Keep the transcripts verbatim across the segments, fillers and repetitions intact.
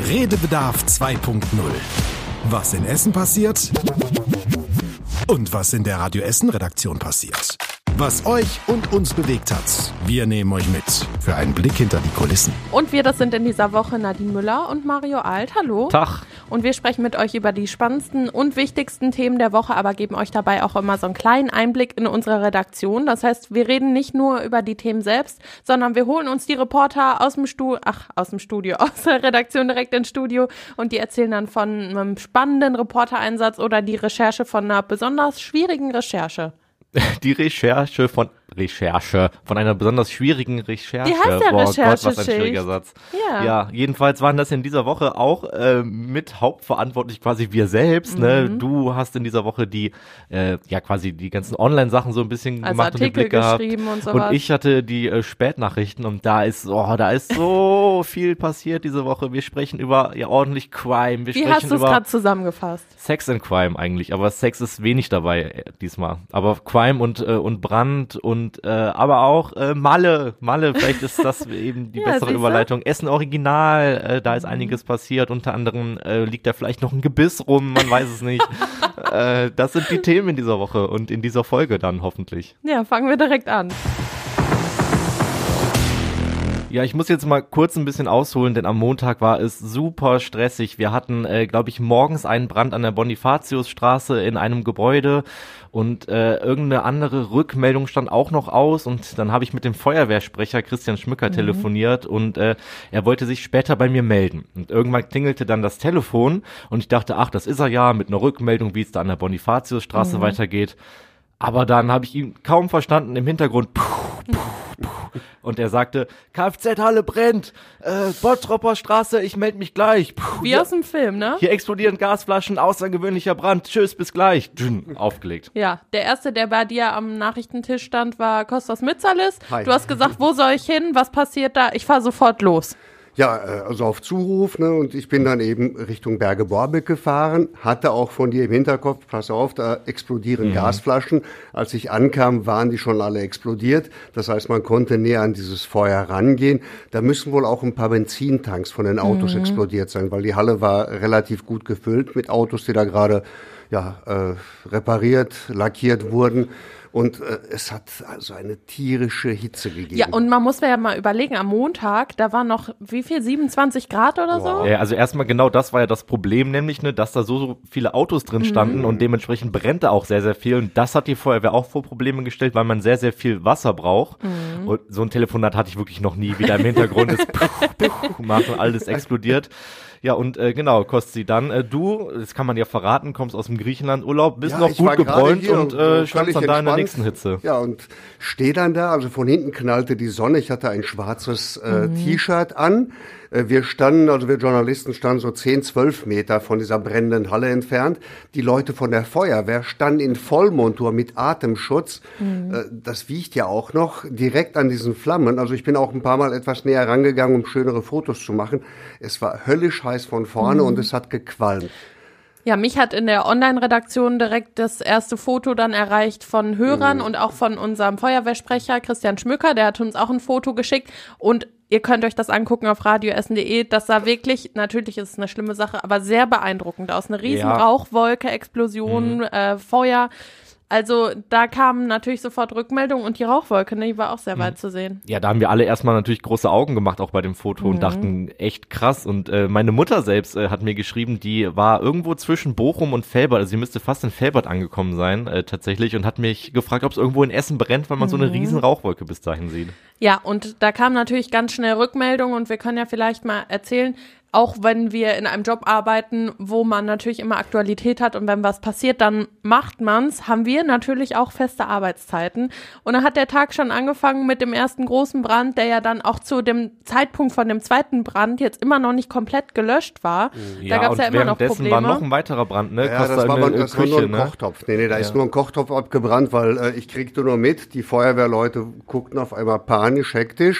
Redebedarf zwei Punkt null. Was in Essen passiert und was in der Radio Essen Redaktion passiert. Was euch und uns bewegt hat. Wir nehmen euch mit für einen Blick hinter die Kulissen. Und wir, das sind in dieser Woche Nadine Müller und Mario Alt. Hallo. Tag. Und wir sprechen mit euch über die spannendsten und wichtigsten Themen der Woche, aber geben euch dabei auch immer so einen kleinen Einblick in unsere Redaktion. Das heißt, wir reden nicht nur über die Themen selbst, sondern wir holen uns die Reporter aus dem Studio, ach, aus dem Studio, aus der Redaktion direkt ins Studio und die erzählen dann von einem spannenden Reportereinsatz oder die Recherche von einer besonders schwierigen Recherche. Die Recherche von Recherche, von einer besonders schwierigen Recherche. Die heißt ja Boah, Recherche-Schicht. Gott, was ein schwieriger Satz. Ja. Ja, jedenfalls waren das in dieser Woche auch äh, mit hauptverantwortlich quasi wir selbst. Mhm. Ne? Du hast in dieser Woche die, äh, ja quasi die ganzen Online-Sachen so ein bisschen also gemacht Artikel und den Blick gehabt. geschrieben und sowas. Und ich hatte die äh, Spätnachrichten und da ist, oh, da ist so viel passiert diese Woche. Wir sprechen über ja ordentlich Crime. Wir Wie sprechen hast du es über gerade zusammengefasst? Sex and Crime eigentlich, aber Sex ist wenig dabei äh, diesmal. Aber Crime und äh, und Brand und äh, aber auch äh, Malle, Malle, vielleicht ist das eben die Ja, bessere siehste? Überleitung. Essen Original, äh, da ist einiges passiert. Unter anderem äh, liegt da vielleicht noch ein Gebiss rum, man weiß es nicht. äh, das sind die Themen in dieser Woche und in dieser Folge dann hoffentlich. Ja, fangen wir direkt an. Ja, ich muss jetzt mal kurz ein bisschen ausholen, denn am Montag war es super stressig. Wir hatten, äh, glaube ich, morgens einen Brand an der Bonifatiusstraße in einem Gebäude und äh, irgendeine andere Rückmeldung stand auch noch aus und dann habe ich mit dem Feuerwehrsprecher Christian Schmücker mhm. telefoniert und äh, er wollte sich später bei mir melden. Und irgendwann klingelte dann das Telefon und ich dachte, ach, das ist er ja, mit einer Rückmeldung, wie es da an der Bonifatiusstraße mhm. weitergeht. Aber dann habe ich ihn kaum verstanden, im Hintergrund puh, puh, puh. Und er sagte, Kfz-Halle brennt, äh, Bottropper Straße, ich melde mich gleich. Puh, Wie hier, aus dem Film, ne? Hier explodieren Gasflaschen, außergewöhnlicher Brand, tschüss, bis gleich. Dünn, aufgelegt. Ja, der erste, der bei dir am Nachrichtentisch stand, war Kostas Mitzalis. Hi. Du hast gesagt, wo soll ich hin, was passiert da? Ich fahre sofort los. Ja, also auf Zuruf, ne, und ich bin dann eben Richtung Berge-Borbeck gefahren, hatte auch von dir im Hinterkopf, pass auf, da explodieren mhm. Gasflaschen. Als ich ankam, waren die schon alle explodiert. Das heißt, man konnte näher an dieses Feuer rangehen. Da müssen wohl auch ein paar Benzintanks von den Autos mhm. explodiert sein, weil die Halle war relativ gut gefüllt mit Autos, die da gerade ja, äh, repariert, lackiert wurden. Und äh, es hat also eine tierische Hitze gegeben. Ja, und man muss ja mal überlegen, am Montag, da war noch, wie viel, siebenundzwanzig Grad oder so? Ja, also erstmal genau das war ja das Problem, nämlich, ne, dass da so, so viele Autos drin standen mhm. und dementsprechend brennt da auch sehr, sehr viel. Und das hat die Feuerwehr auch vor Probleme gestellt, weil man sehr, sehr viel Wasser braucht. Mhm. Und so ein Telefonat hatte ich wirklich noch nie, wie da im Hintergrund ist, puh, puh, macht und alles explodiert. Ja, und äh, genau, Kosti, dann äh, du, das kann man ja verraten, kommst aus dem Griechenland-Urlaub, bist ja, noch gut gebräunt und äh, standst dann da in der nächsten Hitze. Ja, und stehe dann da, also von hinten knallte die Sonne, ich hatte ein schwarzes äh, mhm. T-Shirt an. Äh, wir standen, also wir Journalisten standen so zehn, zwölf Meter von dieser brennenden Halle entfernt. Die Leute von der Feuerwehr standen in Vollmontur mit Atemschutz. Mhm. Äh, das wiegt ja auch noch direkt an diesen Flammen. Also ich bin auch ein paar Mal etwas näher rangegangen, um schönere Fotos zu machen. Es war höllisch heiß von vorne mhm. und es hat gequalmt. Ja, mich hat in der Online-Redaktion direkt das erste Foto dann erreicht von Hörern mhm. und auch von unserem Feuerwehrsprecher Christian Schmücker, der hat uns auch ein Foto geschickt und ihr könnt euch das angucken auf radioessen punkt de, das sah wirklich, natürlich ist es eine schlimme Sache, aber sehr beeindruckend aus, eine riesen ja. Rauchwolke, Explosion, mhm. äh, Feuer. Also da kamen natürlich sofort Rückmeldungen und die Rauchwolke, ne, die war auch sehr weit zu sehen. Ja, da haben wir alle erstmal natürlich große Augen gemacht, auch bei dem Foto mhm. und dachten, echt krass. Und äh, meine Mutter selbst äh, hat mir geschrieben, die war irgendwo zwischen Bochum und Velbert, also sie müsste fast in Velbert angekommen sein äh, tatsächlich und hat mich gefragt, ob es irgendwo in Essen brennt, weil man mhm. so eine riesen Rauchwolke bis dahin sieht. Ja, und da kam natürlich ganz schnell Rückmeldung und wir können ja vielleicht mal erzählen, auch wenn wir in einem Job arbeiten, wo man natürlich immer Aktualität hat und wenn was passiert, dann macht man's, haben wir natürlich auch feste Arbeitszeiten. Und dann hat der Tag schon angefangen mit dem ersten großen Brand, der ja dann auch zu dem Zeitpunkt von dem zweiten Brand jetzt immer noch nicht komplett gelöscht war. Ja, da gab's ja immer noch Probleme. War noch ein weiterer Brand, ne? Ja, das, war, man, das Küche, war nur ein ne? Kochtopf. Nee, nee, da ja. ist nur ein Kochtopf abgebrannt, weil äh, ich kriegte nur mit, die Feuerwehrleute guckten auf einmal panisch, hektisch.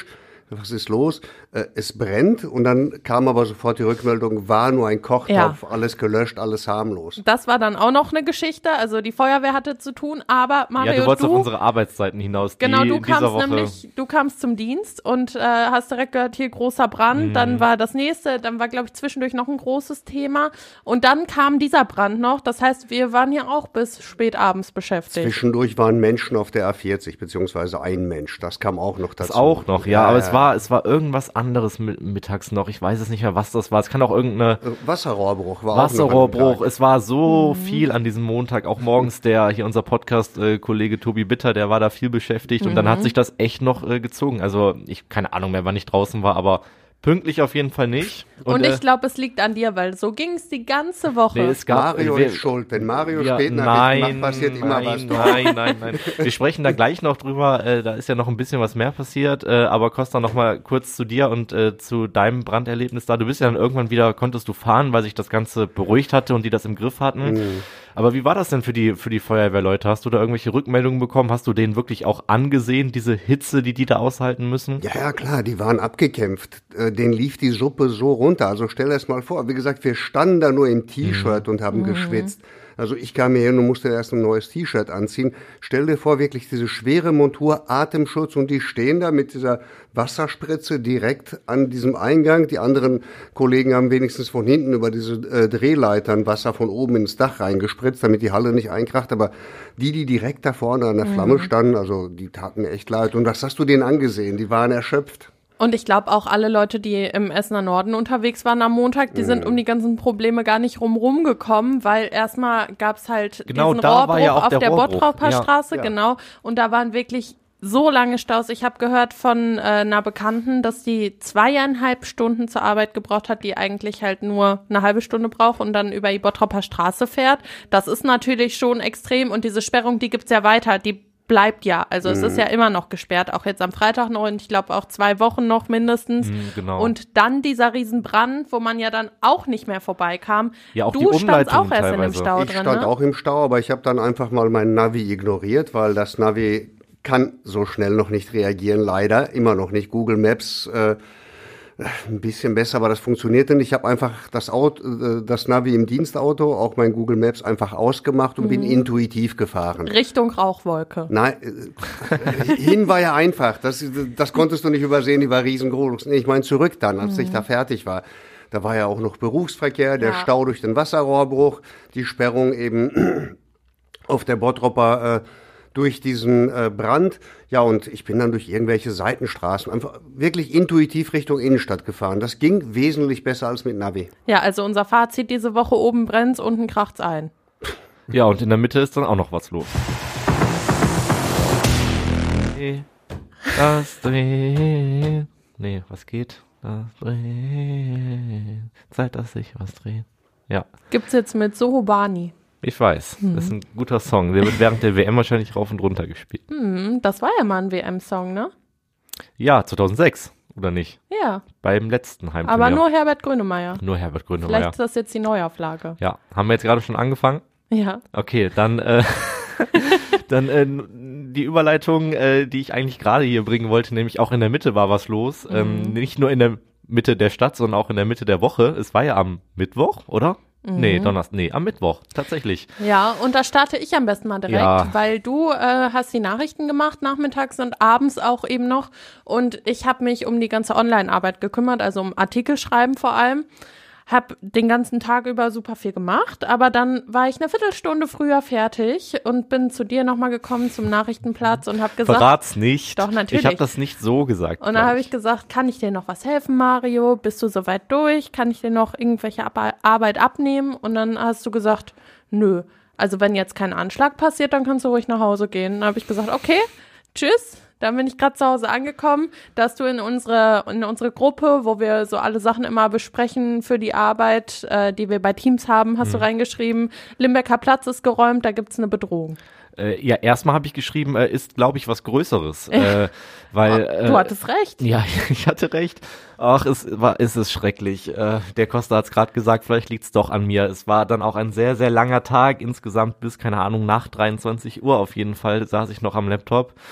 was ist los? Äh, es brennt und dann kam aber sofort die Rückmeldung, war nur ein Kochtopf, ja. alles gelöscht, alles harmlos. Das war dann auch noch eine Geschichte, also die Feuerwehr hatte zu tun, aber Mario, ja, du wolltest du, auf unsere Arbeitszeiten hinaus. Genau, die du in dieser kamst Woche nämlich, du kamst zum Dienst und äh, hast direkt gehört, hier großer Brand, mhm. dann war das nächste, dann war glaube ich zwischendurch noch ein großes Thema und dann kam dieser Brand noch, das heißt, wir waren hier auch bis spät abends beschäftigt. Zwischendurch waren Menschen auf der A vierzig, beziehungsweise ein Mensch, das kam auch noch dazu. Das auch noch, ja, ja aber ja. es war es war irgendwas anderes mit, mittags noch, ich weiß es nicht mehr, was das war, es kann auch irgendeine Wasserrohrbruch war Wasserrohrbruch, auch noch es war so mhm. viel an diesem Montag, auch morgens der, hier unser Podcast-Kollege äh, Tobi Bitter, der war da viel beschäftigt mhm. und dann hat sich das echt noch äh, gezogen, also ich, keine Ahnung mehr, wann ich draußen war, aber pünktlich auf jeden Fall nicht. Und, und ich äh, glaube, es liegt an dir, weil so ging es die ganze Woche. Nee, es gab, Mario wir, ist schuld. Wenn Mario ja, spät nein, macht, passiert nein, immer was. Nein, nein, nein. Wir sprechen da gleich noch drüber. Äh, da ist ja noch ein bisschen was mehr passiert. Äh, aber Costa, noch mal kurz zu dir und äh, zu deinem Branderlebnis da. Du bist ja dann irgendwann wieder, konntest du fahren, weil sich das Ganze beruhigt hatte und die das im Griff hatten. Mhm. Aber wie war das denn für die, für die Feuerwehrleute? Hast du da irgendwelche Rückmeldungen bekommen? Hast du denen wirklich auch angesehen, diese Hitze, die die da aushalten müssen? Ja, ja, klar, die waren abgekämpft. Äh, denen lief die Suppe so runter. Also stell es mal vor. Wie gesagt, wir standen da nur im T-Shirt mhm. und haben mhm. geschwitzt. Also ich kam hier hin und musste erst ein neues T-Shirt anziehen. Stell dir vor, wirklich diese schwere Montur, Atemschutz und die stehen da mit dieser Wasserspritze direkt an diesem Eingang. Die anderen Kollegen haben wenigstens von hinten über diese äh, Drehleitern Wasser von oben ins Dach reingespritzt, damit die Halle nicht einkracht. Aber die, die direkt da vorne an der mhm. Flamme standen, also die taten mir echt leid. Und das hast du denen angesehen, die waren erschöpft. Und ich glaube auch alle Leute, die im Essener Norden unterwegs waren am Montag, die mhm. sind um die ganzen Probleme gar nicht rumrum gekommen, weil erstmal gab's halt genau, diesen da Rohrbruch war ja auch auf der, der Rohrbruch. Bottroper ja. Straße, ja. genau. Und da waren wirklich so lange Staus. Ich habe gehört von äh, einer Bekannten, dass die zweieinhalb Stunden zur Arbeit gebraucht hat, die eigentlich halt nur eine halbe Stunde braucht und dann über die Bottroper Straße fährt. Das ist natürlich schon extrem und diese Sperrung, die gibt's ja weiter, die bleibt ja. Also mhm. es ist ja immer noch gesperrt, auch jetzt am Freitag noch und ich glaube auch zwei Wochen noch mindestens. Mhm, genau. Und dann dieser Riesenbrand, wo man ja dann auch nicht mehr vorbeikam. Ja, auch du die standst auch erst teilweise. in dem Stau ich drin, Ich stand ne? auch im Stau, aber ich habe dann einfach mal mein Navi ignoriert, weil das Navi kann so schnell noch nicht reagieren, leider. Immer noch nicht. Google Maps äh, ein bisschen besser, aber das funktionierte nicht. Ich habe einfach das Auto, das Navi im Dienstauto, auch mein Google Maps einfach ausgemacht und mhm. bin intuitiv gefahren. Richtung Rauchwolke. Nein, äh, hin war ja einfach. Das, das konntest du nicht übersehen, die war riesengroß. Nee, ich meine zurück dann, als mhm. ich da fertig war. Da war ja auch noch Berufsverkehr, der ja. Stau durch den Wasserrohrbruch, die Sperrung eben auf der Bottroper äh, durch diesen äh, Brand. Ja, und ich bin dann durch irgendwelche Seitenstraßen einfach wirklich intuitiv Richtung Innenstadt gefahren. Das ging wesentlich besser als mit Navi. Ja, also unser Fazit diese Woche: oben brennt's, unten kracht's ein. Ja, und in der Mitte ist dann auch noch was los. Das dreht. Nee, was geht? Das dreht. Zeit, dass sich was dreht. Ja. Gibt's jetzt mit Sohobani. Ich weiß, hm. das ist ein guter Song. Der wird während der W M wahrscheinlich rauf und runter gespielt. Hm, das war ja mal ein W M-Song, ne? Ja, zweitausendsechs, oder nicht? Ja. Beim letzten Heimturnier. Aber nur Herbert Grönemeyer. Nur Herbert Grönemeyer. Vielleicht ist das jetzt die Neuauflage. Ja, haben wir jetzt gerade schon angefangen? Ja. Okay, dann, äh, dann äh, die Überleitung, äh, die ich eigentlich gerade hier bringen wollte, nämlich auch in der Mitte war was los. Mhm. Ähm, nicht nur in der Mitte der Stadt, sondern auch in der Mitte der Woche. Es war ja am Mittwoch, oder? Mhm. Nee, Donnerstag, nee, am Mittwoch, tatsächlich. Ja, und da starte ich am besten mal direkt, ja. weil du äh, hast die Nachrichten gemacht, nachmittags und abends auch eben noch. Und ich habe mich um die ganze Online-Arbeit gekümmert, also um Artikel schreiben vor allem. Hab den ganzen Tag über super viel gemacht, aber dann war ich eine Viertelstunde früher fertig und bin zu dir nochmal gekommen zum Nachrichtenplatz und habe gesagt... Verrat's nicht. Doch, natürlich. Ich habe das nicht so gesagt. Und dann habe ich gesagt, kann ich dir noch was helfen, Mario? Bist du soweit durch? Kann ich dir noch irgendwelche Ab- Arbeit abnehmen? Und dann hast du gesagt, nö. Also wenn jetzt kein Anschlag passiert, dann kannst du ruhig nach Hause gehen. Dann habe ich gesagt, okay, tschüss. Dann bin ich gerade zu Hause angekommen, dass du in unsere in unsere Gruppe, wo wir so alle Sachen immer besprechen für die Arbeit, äh, die wir bei Teams haben, hast mhm. du reingeschrieben, Limbecker Platz ist geräumt, da gibt's eine Bedrohung. Äh, ja, erstmal habe ich geschrieben, äh, ist, glaube ich, was Größeres. Äh, weil, äh, du hattest recht. Ja, ich hatte recht. Ach, es war, es ist schrecklich. Äh, der Costa hat es gerade gesagt, vielleicht liegt's doch an mir. Es war dann auch ein sehr, sehr langer Tag, insgesamt bis, keine Ahnung, nach dreiundzwanzig Uhr auf jeden Fall saß ich noch am Laptop.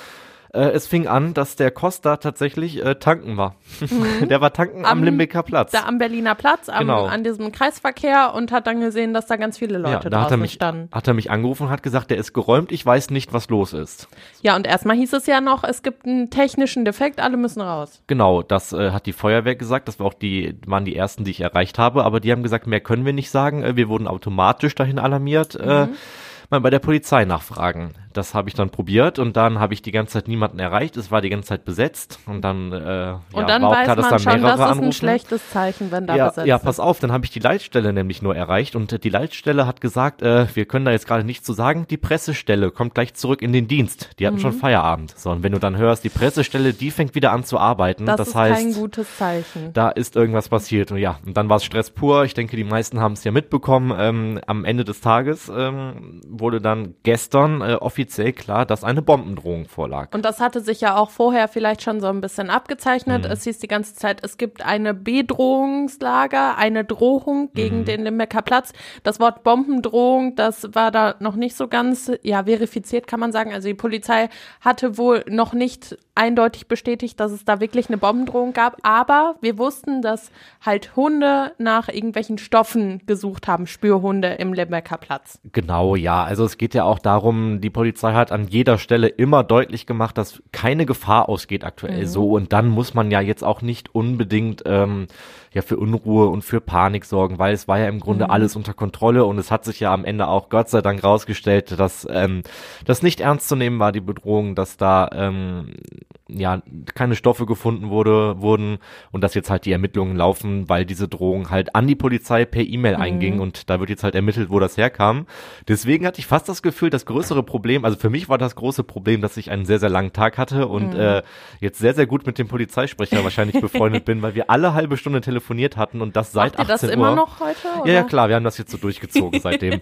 Äh, es fing an, dass der Costa tatsächlich äh, tanken war. Mhm. Der war tanken am, am Limbecker Platz. Da am Berliner Platz, am, genau. an diesem Kreisverkehr und hat dann gesehen, dass da ganz viele Leute ja, da draußen hat er mich, standen. Hat er mich angerufen und hat gesagt, der ist geräumt, ich weiß nicht, was los ist. Ja, und erstmal hieß es ja noch, es gibt einen technischen Defekt, alle müssen raus. Genau, das äh, hat die Feuerwehr gesagt, das war auch die, waren die ersten, die ich erreicht habe, aber die haben gesagt, mehr können wir nicht sagen, äh, wir wurden automatisch dahin alarmiert, mhm. äh, mal bei der Polizei nachfragen. Das habe ich dann probiert und dann habe ich die ganze Zeit niemanden erreicht. Es war die ganze Zeit besetzt und dann, äh, ja, und dann war auch weiß klar, dass man da schon, mehrere das ist anrufen. ein schlechtes Zeichen, wenn da ja, besetzt ja, ist. pass auf, dann habe ich die Leitstelle nämlich nur erreicht und äh, die Leitstelle hat gesagt, äh, wir können da jetzt gerade nichts zu sagen. Die Pressestelle kommt gleich zurück in den Dienst. Die hatten mhm. schon Feierabend. So, und wenn du dann hörst, die Pressestelle, die fängt wieder an zu arbeiten. Das, das ist heißt, kein gutes Zeichen. Da ist irgendwas passiert. Und ja, und dann war es Stress pur. Ich denke, die meisten haben es ja mitbekommen. Ähm, am Ende des Tages ähm, wurde dann gestern äh, offiziell klar, dass eine Bombendrohung vorlag. Und das hatte sich ja auch vorher vielleicht schon so ein bisschen abgezeichnet. Mhm. Es hieß die ganze Zeit, es gibt eine Bedrohungslage, eine Drohung gegen mhm. den Limbecker Platz. Das Wort Bombendrohung, das war da noch nicht so ganz, ja, verifiziert, kann man sagen. Also die Polizei hatte wohl noch nicht eindeutig bestätigt, dass es da wirklich eine Bombendrohung gab. Aber wir wussten, dass halt Hunde nach irgendwelchen Stoffen gesucht haben, Spürhunde im Limbecker Platz. Genau, ja. Also es geht ja auch darum, die Polizei hat an jeder Stelle immer deutlich gemacht, dass keine Gefahr ausgeht aktuell mhm. so. Und dann muss man ja jetzt auch nicht unbedingt ähm, ja für Unruhe und für Panik sorgen, weil es war ja im Grunde mhm. alles unter Kontrolle und es hat sich ja am Ende auch Gott sei Dank rausgestellt, dass ähm, das nicht ernst zu nehmen war, die Bedrohung, dass da ähm, ja keine Stoffe gefunden wurde, wurden und dass jetzt halt die Ermittlungen laufen, weil diese Drohung halt an die Polizei per E-Mail mhm. einging und da wird jetzt halt ermittelt, wo das herkam. Deswegen hatte ich fast das Gefühl, das größere Problem, also für mich war das große Problem, dass ich einen sehr, sehr langen Tag hatte und mhm. äh, jetzt sehr, sehr gut mit dem Polizeisprecher wahrscheinlich befreundet bin, weil wir alle halbe Stunde telefoniert hatten und das seit Macht ihr achtzehn Uhr. Das immer noch heute? Oder? Ja, ja, klar, wir haben das jetzt so durchgezogen seitdem.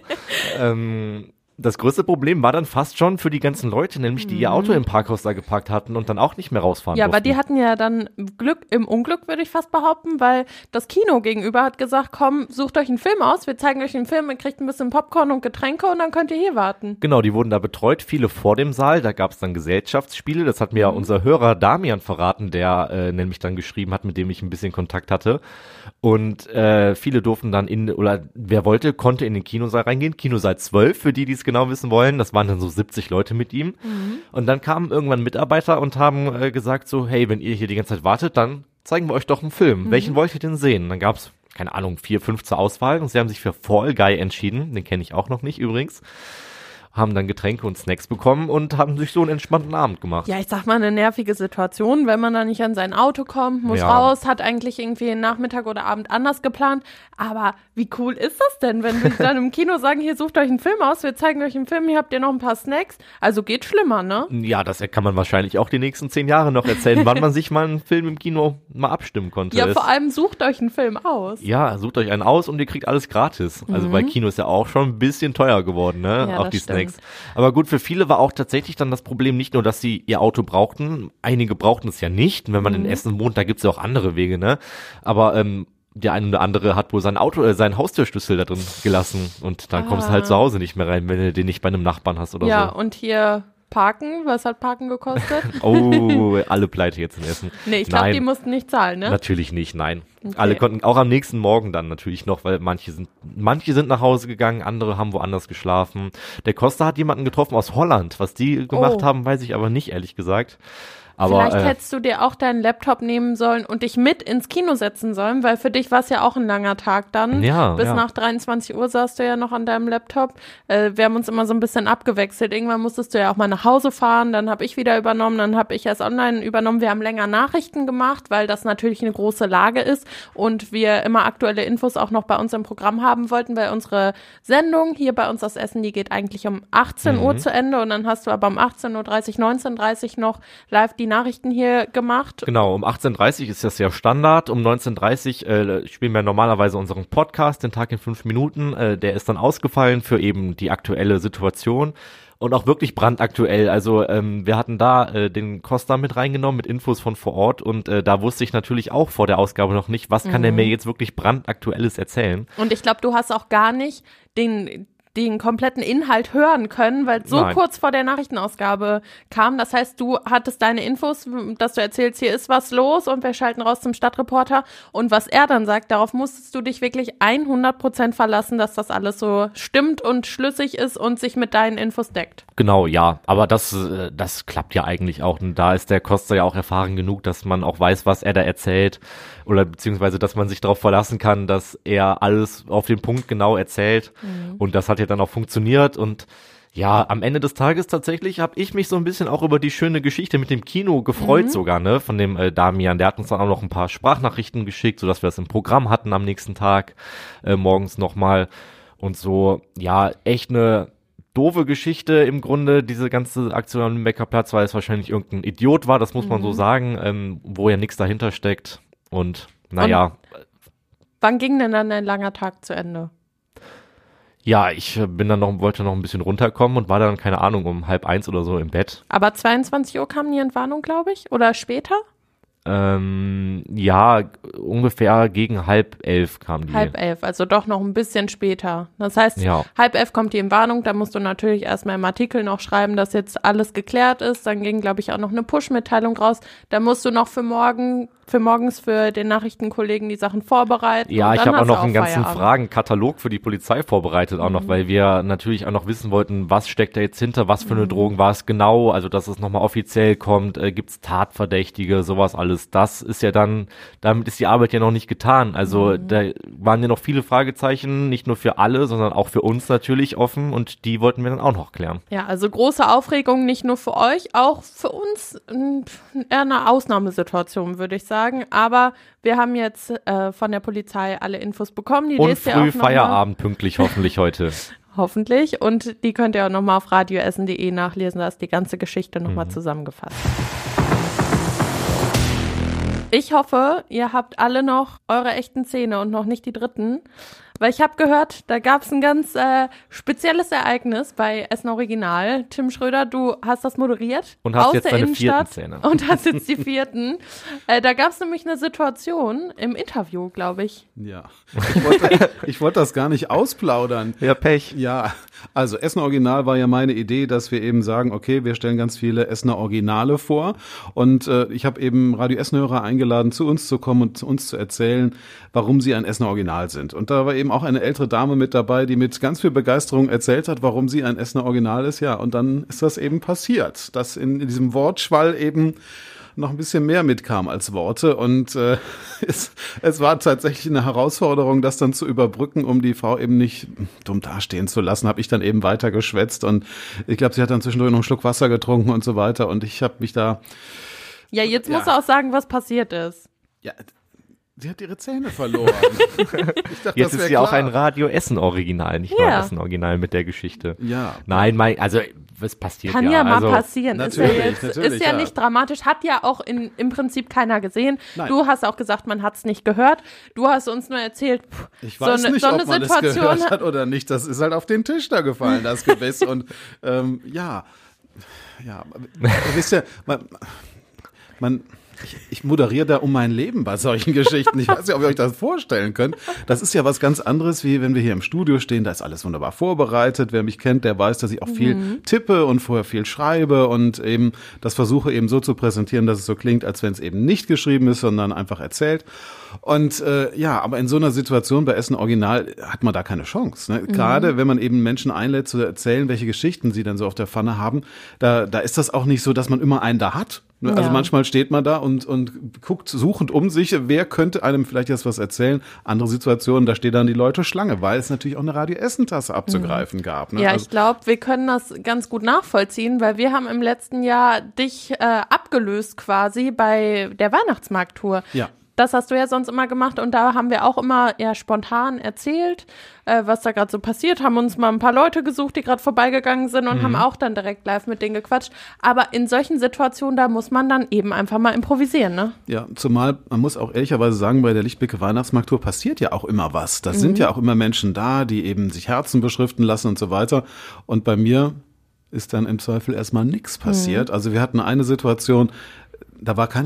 ähm, Das größte Problem war dann fast schon für die ganzen Leute, nämlich die ihr Auto im Parkhaus da geparkt hatten und dann auch nicht mehr rausfahren ja, durften. Ja, aber die hatten ja dann Glück im Unglück, würde ich fast behaupten, weil das Kino gegenüber hat gesagt, komm, sucht euch einen Film aus, wir zeigen euch einen Film, ihr kriegt ein bisschen Popcorn und Getränke und dann könnt ihr hier warten. Genau, die wurden da betreut, viele vor dem Saal, da gab es dann Gesellschaftsspiele, das hat mir ja mhm. unser Hörer Damian verraten, der äh, nämlich dann geschrieben hat, mit dem ich ein bisschen Kontakt hatte und äh, viele durften dann in, oder wer wollte, konnte in den Kinosaal reingehen, Kinosaal zwölf, für die, die es genau wissen wollen, das waren dann so siebzig Leute mit ihm. Mhm. Und dann kamen irgendwann Mitarbeiter und haben äh, gesagt so, hey, wenn ihr hier die ganze Zeit wartet, dann zeigen wir euch doch einen Film. Mhm. Welchen wollt ihr denn sehen? Und dann gab's, keine Ahnung, vier, fünf zur Auswahl und sie haben sich für Fall Guy entschieden. Den kenne ich auch noch nicht übrigens. Haben dann Getränke und Snacks bekommen und haben sich so einen entspannten Abend gemacht. Ja, ich sag mal, eine nervige Situation, wenn man da nicht an sein Auto kommt, muss ja. raus, hat eigentlich irgendwie Nachmittag oder Abend anders geplant. Aber wie cool ist das denn, wenn wir dann im Kino sagen, hier sucht euch einen Film aus, wir zeigen euch einen Film, hier habt ihr noch ein paar Snacks. Also geht schlimmer, ne? Ja, das kann man wahrscheinlich auch die nächsten zehn Jahre noch erzählen, wann man sich mal einen Film im Kino mal abstimmen konnte. Ja, vor allem sucht euch einen Film aus. Ja, sucht euch einen aus und ihr kriegt alles gratis. Also mhm. weil Kino ist ja auch schon ein bisschen teuer geworden, ne? Ja, auch die stimmt. Snacks. Aber gut, für viele war auch tatsächlich dann das Problem nicht nur, dass sie ihr Auto brauchten. Einige brauchten es ja nicht. Wenn man mhm. in Essen wohnt, da gibt's ja auch andere Wege, ne? Aber ähm, der eine oder andere hat wohl sein Auto, äh, seinen Haustürschlüssel da drin gelassen und dann ah. kommst du halt zu Hause nicht mehr rein, wenn du den nicht bei einem Nachbarn hast oder ja, so. Ja, und hier Parken, was hat Parken gekostet? Oh, alle pleite jetzt in Essen. Nee, ich glaube, die mussten nicht zahlen, ne? Natürlich nicht, nein. Okay. Alle konnten, auch am nächsten Morgen dann natürlich noch, weil manche sind, manche sind nach Hause gegangen, andere haben woanders geschlafen. Der Costa hat jemanden getroffen aus Holland. Was die gemacht oh. haben, weiß ich aber nicht, ehrlich gesagt. Aber, Vielleicht äh, hättest du dir auch deinen Laptop nehmen sollen und dich mit ins Kino setzen sollen, weil für dich war es ja auch ein langer Tag dann. Ja, Bis ja. nach dreiundzwanzig Uhr saßt du ja noch an deinem Laptop. Äh, wir haben uns immer so ein bisschen abgewechselt. Irgendwann musstest du ja auch mal nach Hause fahren, dann habe ich wieder übernommen, dann habe ich erst online übernommen. Wir haben länger Nachrichten gemacht, weil das natürlich eine große Lage ist und wir immer aktuelle Infos auch noch bei uns im Programm haben wollten, weil unsere Sendung hier bei uns aus Essen, die geht eigentlich um achtzehn mhm. Uhr zu Ende und dann hast du aber um achtzehn Uhr dreißig, neunzehn Uhr dreißig noch live die Nachrichten hier gemacht. Genau, um achtzehn Uhr dreißig ist das ja Standard. Um neunzehn Uhr dreißig äh, spielen wir normalerweise unseren Podcast, den Tag in fünf Minuten. Äh, der ist dann ausgefallen für eben die aktuelle Situation. Und auch wirklich brandaktuell. Also ähm, wir hatten da äh, den Costa mit reingenommen mit Infos von vor Ort und äh, da wusste ich natürlich auch vor der Ausgabe noch nicht, was kann mhm. der mir jetzt wirklich brandaktuelles erzählen. Und ich glaube, du hast auch gar nicht den den kompletten Inhalt hören können, weil so Nein. kurz vor der Nachrichtenausgabe kam. Das heißt, du hattest deine Infos, dass du erzählst, hier ist was los und wir schalten raus zum Stadtreporter. Und was er dann sagt, darauf musstest du dich wirklich hundert Prozent verlassen, dass das alles so stimmt und schlüssig ist und sich mit deinen Infos deckt. Genau, ja. Aber das, das klappt ja eigentlich auch. Und da ist der Koster ja auch erfahren genug, dass man auch weiß, was er da erzählt. Oder beziehungsweise, dass man sich darauf verlassen kann, dass er alles auf den Punkt genau erzählt. Mhm. Und das hat ja dann auch funktioniert und ja, am Ende des Tages tatsächlich habe ich mich so ein bisschen auch über die schöne Geschichte mit dem Kino gefreut mhm. sogar, ne, von dem äh, Damian. Der hat uns dann auch noch ein paar Sprachnachrichten geschickt, sodass wir das im Programm hatten am nächsten Tag, äh, morgens nochmal und so, ja, echt eine doofe Geschichte im Grunde, diese ganze Aktion am Lübecker Platz, weil es wahrscheinlich irgendein Idiot war, das muss mhm. man so sagen, ähm, wo ja nichts dahinter steckt und naja. Und wann ging denn dann ein langer Tag zu Ende? Ja, ich bin dann noch, wollte noch ein bisschen runterkommen und war dann, keine Ahnung, um halb eins oder so im Bett. Aber zweiundzwanzig Uhr kam die Entwarnung, glaube ich, oder später? Ähm, ja, ungefähr gegen halb elf kam die. Halb elf, also doch noch ein bisschen später. Das heißt, ja. halb elf kommt die Entwarnung, da musst du natürlich erstmal im Artikel noch schreiben, dass jetzt alles geklärt ist. Dann ging, glaube ich, auch noch eine Push-Mitteilung raus. Da musst du noch für morgen, für morgens für den Nachrichtenkollegen die Sachen vorbereiten. Ja, ich habe auch noch einen ganzen Fragenkatalog für die Polizei vorbereitet, auch mhm. noch, weil wir natürlich auch noch wissen wollten, was steckt da jetzt hinter, was für eine mhm. Drogen war es genau, also dass es nochmal offiziell kommt, äh, gibt's Tatverdächtige, sowas alles. Das ist ja dann, damit ist die Arbeit ja noch nicht getan. Also mhm. da waren ja noch viele Fragezeichen, nicht nur für alle, sondern auch für uns natürlich offen und die wollten wir dann auch noch klären. Ja, also große Aufregung nicht nur für euch, auch für uns eher eine Ausnahmesituation, würde ich sagen. Aber wir haben jetzt äh, von der Polizei alle Infos bekommen. Die und lest früh ihr auch noch Feierabend mal. Pünktlich hoffentlich heute. Hoffentlich. Und die könnt ihr auch nochmal auf radioessen punkt de nachlesen. Da ist die ganze Geschichte nochmal mhm. zusammengefasst. Ich hoffe, ihr habt alle noch eure echten Zähne und noch nicht die dritten, weil ich habe gehört, da gab es ein ganz äh, spezielles Ereignis bei Essen Original. Tim Schröder, du hast das moderiert. Und hast aus jetzt der deine Innenstadt vierten Zähne. Und hast jetzt die vierten. äh, da gab es nämlich eine Situation im Interview, glaube ich. Ja, ich wollte, ich wollte das gar nicht ausplaudern. Ja, Pech. Ja, also Essen Original war ja meine Idee, dass wir eben sagen, okay, wir stellen ganz viele Essener Originale vor und äh, ich habe eben Radio Essen-Hörer eingeladen, zu uns zu kommen und uns zu erzählen, warum sie ein Essener Original sind. Und da war eben auch eine ältere Dame mit dabei, die mit ganz viel Begeisterung erzählt hat, warum sie ein Essener Original ist. Ja, und dann ist das eben passiert, dass in, in diesem Wortschwall eben noch ein bisschen mehr mitkam als Worte und äh, es, es war tatsächlich eine Herausforderung, das dann zu überbrücken, um die Frau eben nicht dumm dastehen zu lassen, habe ich dann eben weiter geschwätzt und ich glaube, sie hat dann zwischendurch noch einen Schluck Wasser getrunken und so weiter und ich habe mich da... Ja, jetzt ja. musst du auch sagen, was passiert ist. Ja, sie hat ihre Zähne verloren. Ich dachte, jetzt das ist ja auch ein Radio Essen Original, nicht nur ja. ein Essen Original mit der Geschichte. Ja. Nein, mein, also was passiert Kann ja. ja mal also, passieren. Natürlich, ist ja, jetzt, natürlich, ist ja, ja nicht dramatisch. Hat ja auch in, im Prinzip keiner gesehen. Nein. Du hast auch gesagt, man hat es nicht gehört. Du hast uns nur erzählt, pff, ich weiß so, ne, nicht, so ob eine man Situation es gehört hat oder nicht. Das ist halt auf den Tisch da gefallen, das Gebiss. Und ähm, ja, ja, ihr wisst ja, man, man Ich, ich moderiere da um mein Leben bei solchen Geschichten. Ich weiß nicht, ob ihr euch das vorstellen könnt. Das ist ja was ganz anderes, wie wenn wir hier im Studio stehen. Da ist alles wunderbar vorbereitet. Wer mich kennt, der weiß, dass ich auch viel mhm. tippe und vorher viel schreibe und eben das versuche eben so zu präsentieren, dass es so klingt, als wenn es eben nicht geschrieben ist, sondern einfach erzählt. Und äh, ja, aber in so einer Situation bei Essen Original hat man da keine Chance. Ne? Gerade mhm. wenn man eben Menschen einlädt zu erzählen, welche Geschichten sie dann so auf der Pfanne haben, da, da ist das auch nicht so, dass man immer einen da hat. Ne? Also ja. manchmal steht man da und, und guckt suchend um sich, wer könnte einem vielleicht jetzt was erzählen. Andere Situationen, da stehen dann die Leute Schlange, weil es natürlich auch eine Radio-Essen-Tasse abzugreifen mhm. gab. Ne? Ja, also, ich glaube, wir können das ganz gut nachvollziehen, weil wir haben im letzten Jahr dich äh, abgelöst quasi bei der Weihnachtsmarkttour. Ja. Das hast du ja sonst immer gemacht und da haben wir auch immer eher spontan erzählt, äh, was da gerade so passiert, haben uns mal ein paar Leute gesucht, die gerade vorbeigegangen sind und mhm. haben auch dann direkt live mit denen gequatscht. Aber in solchen Situationen, da muss man dann eben einfach mal improvisieren, ne? Ja, zumal, man muss auch ehrlicherweise sagen, bei der Lichtblicke Weihnachtsmarkttour passiert ja auch immer was. Da mhm. sind ja auch immer Menschen da, die eben sich Herzen beschriften lassen und so weiter. Und bei mir ist dann im Zweifel erstmal nichts passiert. Mhm. Also wir hatten eine Situation, da war keiner da.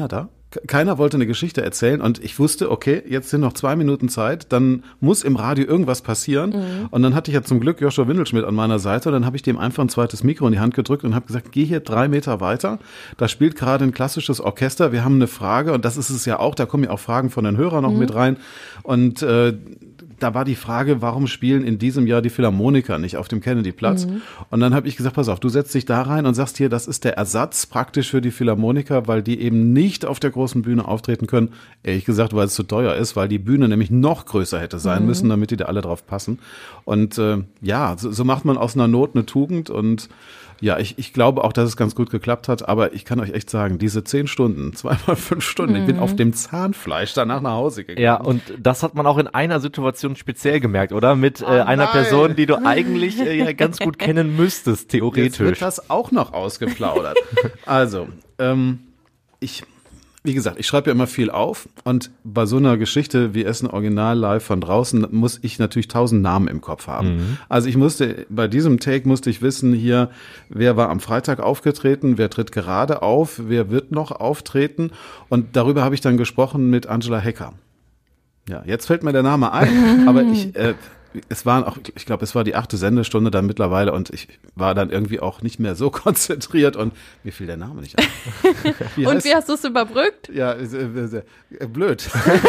Keiner wollte eine Geschichte erzählen und ich wusste, okay, jetzt sind noch zwei Minuten Zeit, dann muss im Radio irgendwas passieren. Mhm. Und dann hatte ich ja zum Glück Joshua Windelschmidt an meiner Seite und dann habe ich dem einfach ein zweites Mikro in die Hand gedrückt und habe gesagt, geh hier drei Meter weiter, da spielt gerade ein klassisches Orchester, wir haben eine Frage und das ist es ja auch, da kommen ja auch Fragen von den Hörern noch mhm. mit rein und äh, da war die Frage, warum spielen in diesem Jahr die Philharmoniker nicht auf dem Kennedy-Platz? Mhm. Und dann habe ich gesagt, pass auf, du setzt dich da rein und sagst hier, das ist der Ersatz praktisch für die Philharmoniker, weil die eben nicht auf der großen Bühne auftreten können. Ehrlich gesagt, weil es zu teuer ist, weil die Bühne nämlich noch größer hätte sein mhm. müssen, damit die da alle drauf passen. Und äh, ja, so, so macht man aus einer Not eine Tugend und ja, ich, ich glaube auch, dass es ganz gut geklappt hat, aber ich kann euch echt sagen, diese zehn Stunden, zweimal fünf Stunden, mhm. ich bin auf dem Zahnfleisch danach nach Hause gegangen. Ja, und das hat man auch in einer Situation speziell gemerkt, oder? Mit äh, oh einer Person, die du eigentlich äh, ja ganz gut kennen müsstest, theoretisch. Jetzt wird das auch noch ausgeplaudert. Also, ähm, ich... Wie gesagt, ich schreibe ja immer viel auf und bei so einer Geschichte wie Essen Original live von draußen muss ich natürlich tausend Namen im Kopf haben. Mhm. Also ich musste, bei diesem Take musste ich wissen hier, wer war am Freitag aufgetreten, wer tritt gerade auf, wer wird noch auftreten und darüber habe ich dann gesprochen mit Angela Hecker. Ja, jetzt fällt mir der Name ein, aber ich... Äh, Es waren auch, ich glaube, es war die achte Sendestunde dann mittlerweile und ich war dann irgendwie auch nicht mehr so konzentriert und mir fiel der Name nicht ein. Wie und wie hast du es überbrückt? Ja, äh, äh, äh, blöd.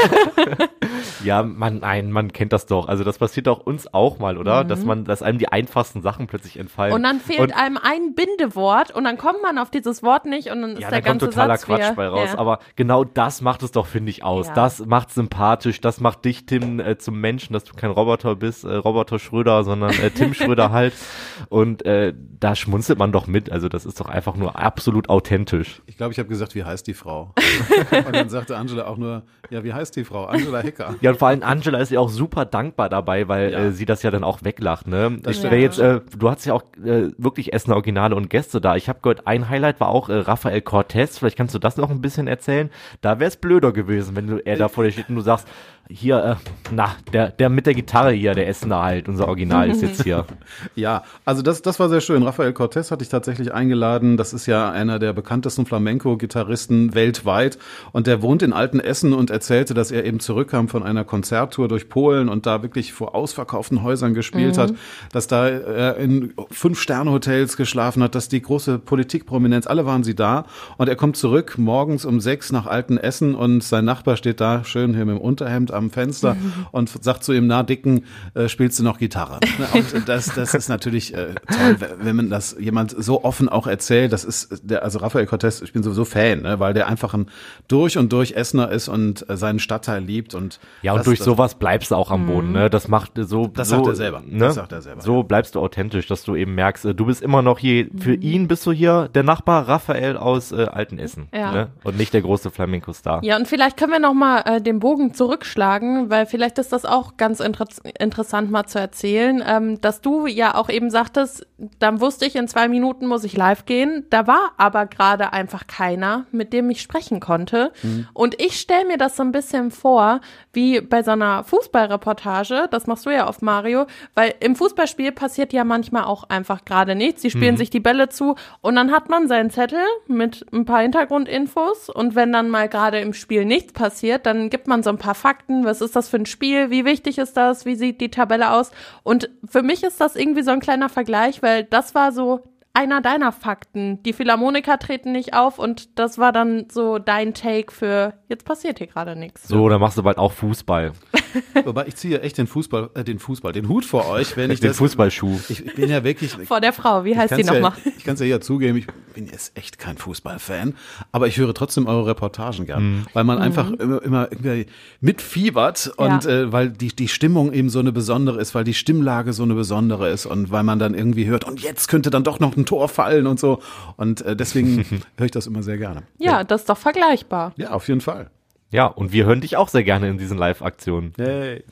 Ja, man, nein, man kennt das doch. Also das passiert auch uns auch mal, oder? Mhm. Dass man, dass einem die einfachsten Sachen plötzlich entfallen. Und dann fehlt und, einem ein Bindewort und dann kommt man auf dieses Wort nicht und dann ist ja, der da ganze kommt totaler Satz Quatsch wieder, bei raus. Ja. Aber genau das macht es doch, finde ich, aus. Ja. Das macht sympathisch, das macht dich, Tim, äh, zum Menschen, dass du kein Roboter bist. Äh, Roboter Schröder, sondern äh, Tim Schröder halt. Und äh, da schmunzelt man doch mit. Also das ist doch einfach nur absolut authentisch. Ich glaube, ich habe gesagt, wie heißt die Frau? Und dann sagte Angela auch nur, ja, wie heißt die Frau? Angela Hecker. Ja, und vor allem Angela ist ja auch super dankbar dabei, weil ja. äh, sie das ja dann auch weglacht. Ne? Das ich, ja. jetzt, äh, du hast ja auch äh, wirklich Essener Originale und Gäste da. Ich habe gehört, ein Highlight war auch äh, Raphael Cortez. Vielleicht kannst du das noch ein bisschen erzählen. Da wäre es blöder gewesen, wenn du er da vor dir steht und du sagst, hier, äh, na, der, der mit der Gitarre hier, der Essener halt, unser Original ist jetzt hier. Ja, also das, das war sehr schön. Raphael Cortez hatte ich tatsächlich eingeladen. Das ist ja einer der bekanntesten Flamenco-Gitarristen weltweit. Und der wohnt in Altenessen und erzählte, dass er eben zurückkam von einer Konzerttour durch Polen und da wirklich vor ausverkauften Häusern gespielt mhm. hat, dass da er in Fünf-Sterne-Hotels geschlafen hat, dass die große Politikprominenz, alle waren sie da. Und er kommt zurück morgens um sechs nach Altenessen und sein Nachbar steht da schön hier mit dem Unterhemd am Fenster mhm. und sagt zu ihm, na Dicken, äh, spielst du noch Gitarre? Und das, das ist natürlich äh, toll, wenn man das jemand so offen auch erzählt. Das ist der, also Raphael Cortez, ich bin sowieso Fan, ne, weil der einfach ein durch und durch Essener ist und äh, seinen Stadtteil liebt und ja und das, durch das, sowas bleibst du auch am Boden, ne? Das macht so das so, sagt er selber. Ne? Das sagt er selber. So bleibst du authentisch, dass du eben merkst, äh, du bist immer noch hier. Mhm. Für ihn bist du hier der Nachbar Raphael aus äh, Altenessen, ja. ne? Und nicht der große Flamenco-Star. Ja und vielleicht können wir noch mal äh, den Bogen zurückschlagen, weil vielleicht ist das auch ganz inter- interessant mal zu erzählen, ähm, dass du ja auch eben sagtest, dann wusste ich, in zwei Minuten muss ich live gehen. Da war aber gerade einfach keiner, mit dem ich sprechen konnte. Mhm. Und ich stelle mir das so ein bisschen vor, wie bei so einer Fußballreportage, das machst du ja oft, Mario, weil im Fußballspiel passiert ja manchmal auch einfach gerade nichts. Die spielen mhm. sich die Bälle zu und dann hat man seinen Zettel mit ein paar Hintergrundinfos und wenn dann mal gerade im Spiel nichts passiert, dann gibt man so ein paar Fakten. Was ist das für ein Spiel? Wie wichtig ist das? Wie sieht die Tabelle aus? Und für mich ist das irgendwie so ein kleiner Vergleich, weil das war so einer deiner Fakten. Die Philharmoniker treten nicht auf und das war dann so dein Take für, jetzt passiert hier gerade nichts. So, dann machst du bald auch Fußball. Wobei, ich ziehe echt den Fußball, äh, den Fußball, den Hut vor euch, wenn ich den das... Den Fußballschuh. Ich, ich bin ja wirklich... Vor der Frau, wie heißt die nochmal? Ja, ich kann es ja hier zugeben, ich bin jetzt echt kein Fußballfan, aber ich höre trotzdem eure Reportagen gern, mhm. weil man mhm. einfach immer, immer irgendwie mitfiebert und ja. äh, weil die, die Stimmung eben so eine besondere ist, weil die Stimmlage so eine besondere ist und weil man dann irgendwie hört, und jetzt könnte dann doch noch ein Tor fallen und so und äh, deswegen höre ich das immer sehr gerne. Ja, ja, das ist doch vergleichbar. Ja, auf jeden Fall. Ja, und wir hören dich auch sehr gerne in diesen Live-Aktionen. Hey.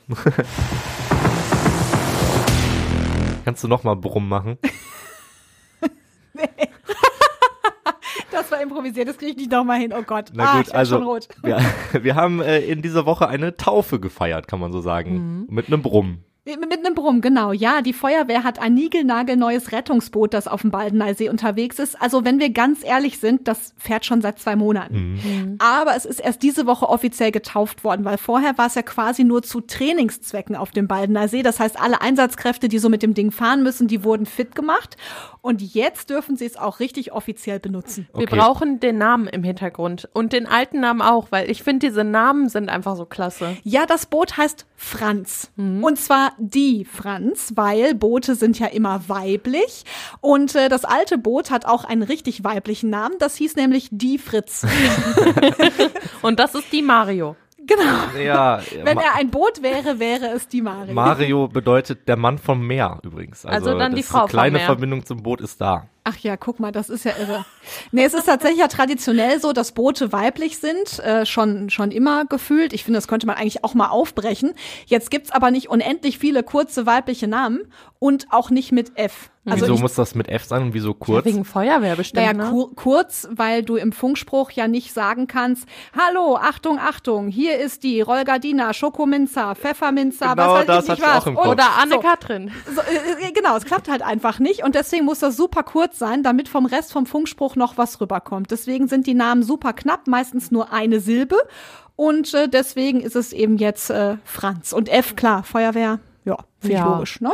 Kannst du noch mal Brumm machen? Nee. Das war improvisiert, das kriege ich nicht nochmal hin, oh Gott. Na ah, gut, ich also schon rot. Wir, wir haben äh, in dieser Woche eine Taufe gefeiert, kann man so sagen, mhm. mit einem Brumm. Mit, mit einem bisschen Brumm, genau. Ja, die Feuerwehr hat ein niegelnagelneues Rettungsboot, das auf dem Baldeneysee unterwegs ist. Also wenn wir ganz ehrlich sind, das fährt schon seit zwei Monaten. Mhm. Aber es ist erst diese Woche offiziell getauft worden, weil vorher war es ja quasi nur zu Trainingszwecken auf dem Baldeneysee. Das heißt, alle Einsatzkräfte, die so mit dem Ding fahren müssen, die wurden fit gemacht. Und jetzt dürfen sie es auch richtig offiziell benutzen. Wir Okay. brauchen den Namen im Hintergrund und den alten Namen auch, weil ich finde, diese Namen sind einfach so klasse. Ja, das Boot heißt Franz. Mhm. Und zwar die Franz, weil Boote sind ja immer weiblich. Und äh, das alte Boot hat auch einen richtig weiblichen Namen. Das hieß nämlich die Fritz. Und das ist die Mario. Genau. Ja, Wenn Ma- er ein Boot wäre, wäre es die Mario. Mario bedeutet der Mann vom Meer übrigens. Also, Also dann die das Frau vom kleine Meer. Verbindung zum Boot ist da. Ach ja, guck mal, das ist ja irre. Nee, es ist tatsächlich ja traditionell so, dass Boote weiblich sind, äh, schon schon immer gefühlt. Ich finde, das könnte man eigentlich auch mal aufbrechen. Jetzt gibt's aber nicht unendlich viele kurze weibliche Namen und auch nicht mit F. Also wieso ich, muss das mit F sein und wieso kurz? Ja, wegen Feuerwehr bestimmt, naja, ne? kur kurz, weil du im Funkspruch ja nicht sagen kannst, hallo, Achtung, Achtung, hier ist die Rollgardina, Schokominzer, Pfefferminzer, Genau, was weiß das ich nicht hatte ich was. auch im Und Kopf. Oder so, Anne-Kathrin. So, äh, genau, es klappt halt einfach nicht und deswegen muss das super kurz sein, damit vom Rest vom Funkspruch noch was rüberkommt. Deswegen sind die Namen super knapp, meistens nur eine Silbe und äh, deswegen ist es eben jetzt äh, Franz. Und F, klar, Feuerwehr, ja, finde ich Ja. logisch, ne?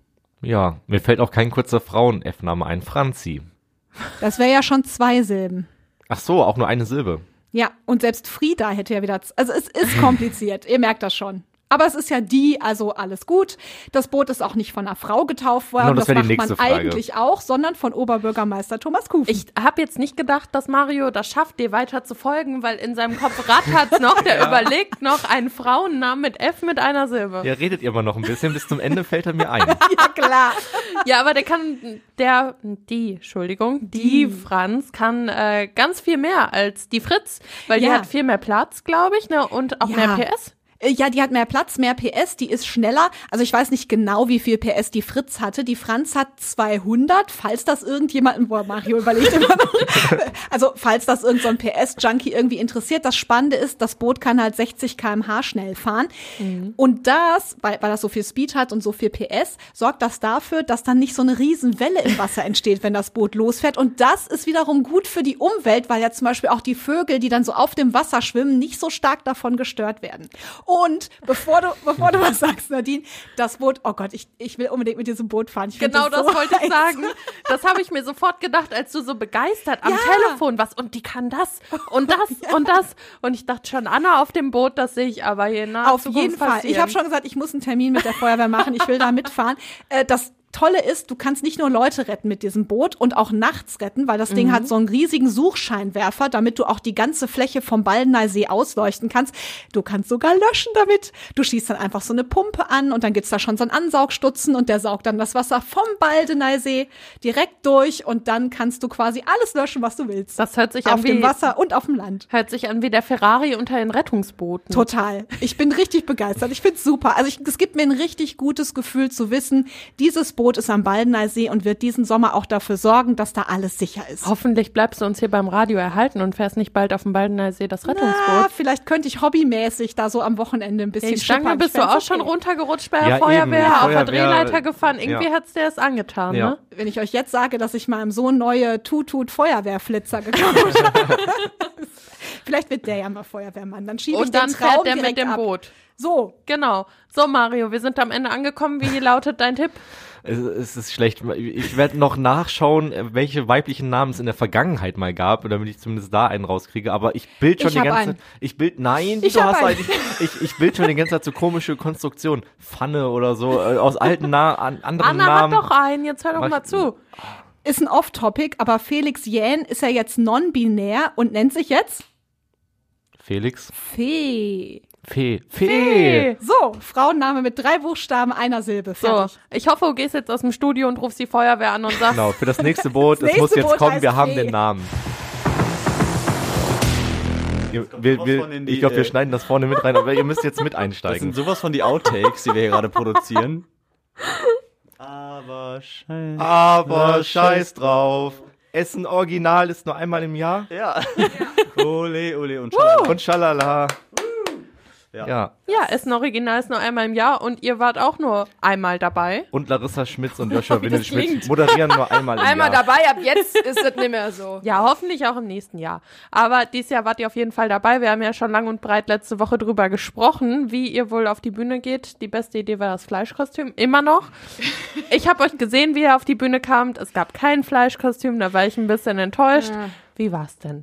Ja, mir fällt auch kein kurzer Frauen-F-Name ein. Franzi. Das wäre ja schon zwei Silben. Ach so, auch nur eine Silbe. Ja, und selbst Frieda hätte ja wieder, z- also es ist kompliziert, ihr merkt das schon. Aber es ist ja die, also alles gut. Das Boot ist auch nicht von einer Frau getauft worden, Genau, das das, wäre die macht man nächste Frage. eigentlich auch, sondern von Oberbürgermeister Thomas Kufen. Ich habe jetzt nicht gedacht, dass Mario das schafft, dir weiter zu folgen, weil in seinem Kopf rattert's noch, der überlegt noch einen Frauennamen mit F mit einer Silbe. Ja, redet ihr mal noch ein bisschen, bis zum Ende fällt er mir ein. Ja, klar. Ja, aber der kann, der, die, Entschuldigung, die, Die. Franz kann äh, ganz viel mehr als die Fritz, weil die Ja. hat viel mehr Platz, glaube ich, ne, und auch Ja. mehr P S. Äh, Ja, die hat mehr Platz, mehr P S, die ist schneller. Also ich weiß nicht genau, wie viel P S die Fritz hatte. Die Franz hat zweihundert, falls das irgendjemanden, boah, Mario überlegt immer noch. Also falls das irgend so ein P S-Junkie irgendwie interessiert. Das Spannende ist, das Boot kann halt sechzig Kilometer pro Stunde schnell fahren. Und das, weil, weil das so viel Speed hat und so viel P S, sorgt das dafür, dass dann nicht so eine riesen Welle im Wasser entsteht, wenn das Boot losfährt. Und das ist wiederum gut für die Umwelt, weil ja zum Beispiel auch die Vögel, die dann so auf dem Wasser schwimmen, nicht so stark davon gestört werden. Und bevor du, bevor du was sagst, Nadine, das Boot, oh Gott, ich, ich will unbedingt mit diesem Boot fahren. Ich find Genau, das so wollte ich heiß. sagen. Das habe ich mir sofort gedacht, als du so begeistert am Ja. Telefon warst. Und die kann das und das und das. Und ich dachte schon, Anna auf dem Boot, das sehe ich aber hier nahe Auf jeden Fall. Ich habe schon gesagt, ich muss einen Termin mit der Feuerwehr machen. Ich will da mitfahren. Äh, das Tolle ist, du kannst nicht nur Leute retten mit diesem Boot und auch nachts retten, weil das Ding hat so einen riesigen Suchscheinwerfer, damit du auch die ganze Fläche vom Baldeneysee ausleuchten kannst. Du kannst sogar löschen damit. Du schießt dann einfach so eine Pumpe an und dann gibt's da schon so einen Ansaugstutzen und der saugt dann das Wasser vom Baldeneysee direkt durch und dann kannst du quasi alles löschen, was du willst. Das hört sich auf an wie, dem Wasser und auf dem Land. hört sich an wie der Ferrari unter den Rettungsbooten. Total. Ich bin richtig begeistert. Ich find's super. Also ich, es gibt mir ein richtig gutes Gefühl zu wissen, dieses Boot ist am Baldeneysee und wird diesen Sommer auch dafür sorgen, dass da alles sicher ist. Hoffentlich bleibst du uns hier beim Radio erhalten und fährst nicht bald auf dem Baldeneysee das Na, Rettungsboot. vielleicht könnte ich hobbymäßig da so am Wochenende ein bisschen Die Stange schippern. bist Ich du auch fänd's schon okay. runtergerutscht bei der Ja, Feuerwehr, eben. auf der Feuerwehr, Drehleiter gefahren. Irgendwie ja. hat's dir das angetan, Ja. ne? Wenn ich euch jetzt sage, dass ich meinem Sohn neue Tutut-Feuerwehrflitzer gekauft habe. Vielleicht wird der ja mal Feuerwehrmann. Dann schiebe ich Und dann den Traum fährt der mit direkt dem ab. Boot. So. Genau. So, Mario, wir sind am Ende angekommen. Wie lautet dein Tipp? Es, es ist schlecht. Ich werde noch nachschauen, welche weiblichen Namen es in der Vergangenheit mal gab, damit ich zumindest da einen rauskriege. Aber ich bild schon Ich die hab ganze einen. Zeit. Ich bild, nein, Ich du hab hast einen. einen. Ich, ich bild schon die ganze Zeit so komische Konstruktionen. Pfanne oder so, äh, aus alten Na an, anderen Anna Namen. hat doch einen. Jetzt hör doch Mach- mal zu. Ist ein Off-Topic, aber Felix Jähn ist ja jetzt non-binär und nennt sich jetzt Felix. Fee. Fee. Fee. So, Frauenname mit drei Buchstaben, einer Silbe. So, Fertig. ich hoffe, du gehst jetzt aus dem Studio und rufst die Feuerwehr an und sagst, Genau, für das nächste Boot, Das es muss nächste jetzt Boot kommen, heißt wir haben Fee. den Namen. Ihr, wir, sowas wir, von in die, ich glaube, wir äh, schneiden das vorne mit rein, aber ihr müsst jetzt mit Das sind einsteigen. sowas von die Outtakes, die wir hier gerade produzieren. Aber scheiße. Aber scheiß drauf. Essen Original ist nur einmal im Jahr. Ja. Ole, ole und schalala. Und schalala. Ja. Ja, Essen Original ist nur einmal im Jahr und ihr wart auch nur einmal dabei. Und Larissa Schmitz und Joshua Wie das Windelschmidt klingt. moderieren nur einmal im Einmal Jahr. dabei, ab jetzt ist es nicht mehr so. Ja, hoffentlich auch im nächsten Jahr. Aber dieses Jahr wart ihr auf jeden Fall dabei. Wir haben ja schon lang und breit letzte Woche drüber gesprochen, wie ihr wohl auf die Bühne geht. Die beste Idee war das Fleischkostüm, immer noch. Ich habe euch gesehen, wie ihr auf die Bühne kamt. Es gab kein Fleischkostüm, da war ich ein bisschen enttäuscht. Ja. Wie war's denn?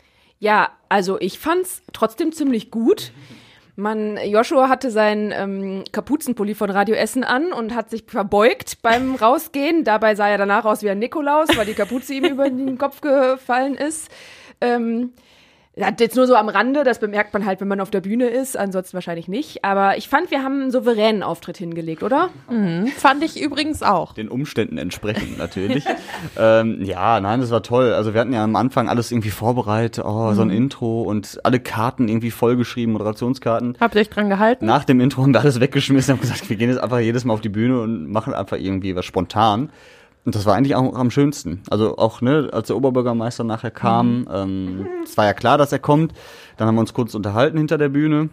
Ja, also ich fand's trotzdem ziemlich gut. Man, Joshua hatte seinen ähm, Kapuzenpulli von Radio Essen an und hat sich verbeugt beim Rausgehen. Dabei sah er danach aus wie ein Nikolaus, weil die Kapuze ihm über den Kopf gefallen ist. Ähm, hat jetzt nur so am Rande, das bemerkt man halt, wenn man auf der Bühne ist, ansonsten wahrscheinlich nicht. Aber ich fand, wir haben einen souveränen Auftritt hingelegt, oder? Mhm, fand ich übrigens auch. Den Umständen entsprechend natürlich. ähm, ja, nein, das war toll. Also wir hatten ja am Anfang alles irgendwie vorbereitet, oh, so ein Intro und alle Karten irgendwie vollgeschrieben, Moderationskarten. Habt ihr euch dran gehalten? Nach dem Intro haben wir alles weggeschmissen und haben gesagt, wir gehen jetzt einfach jedes Mal auf die Bühne und machen einfach irgendwie was spontan. Und das war eigentlich auch am schönsten. Also auch, ne, als der Oberbürgermeister nachher kam, mhm. ähm, es war ja klar, dass er kommt. Dann haben wir uns kurz unterhalten hinter der Bühne.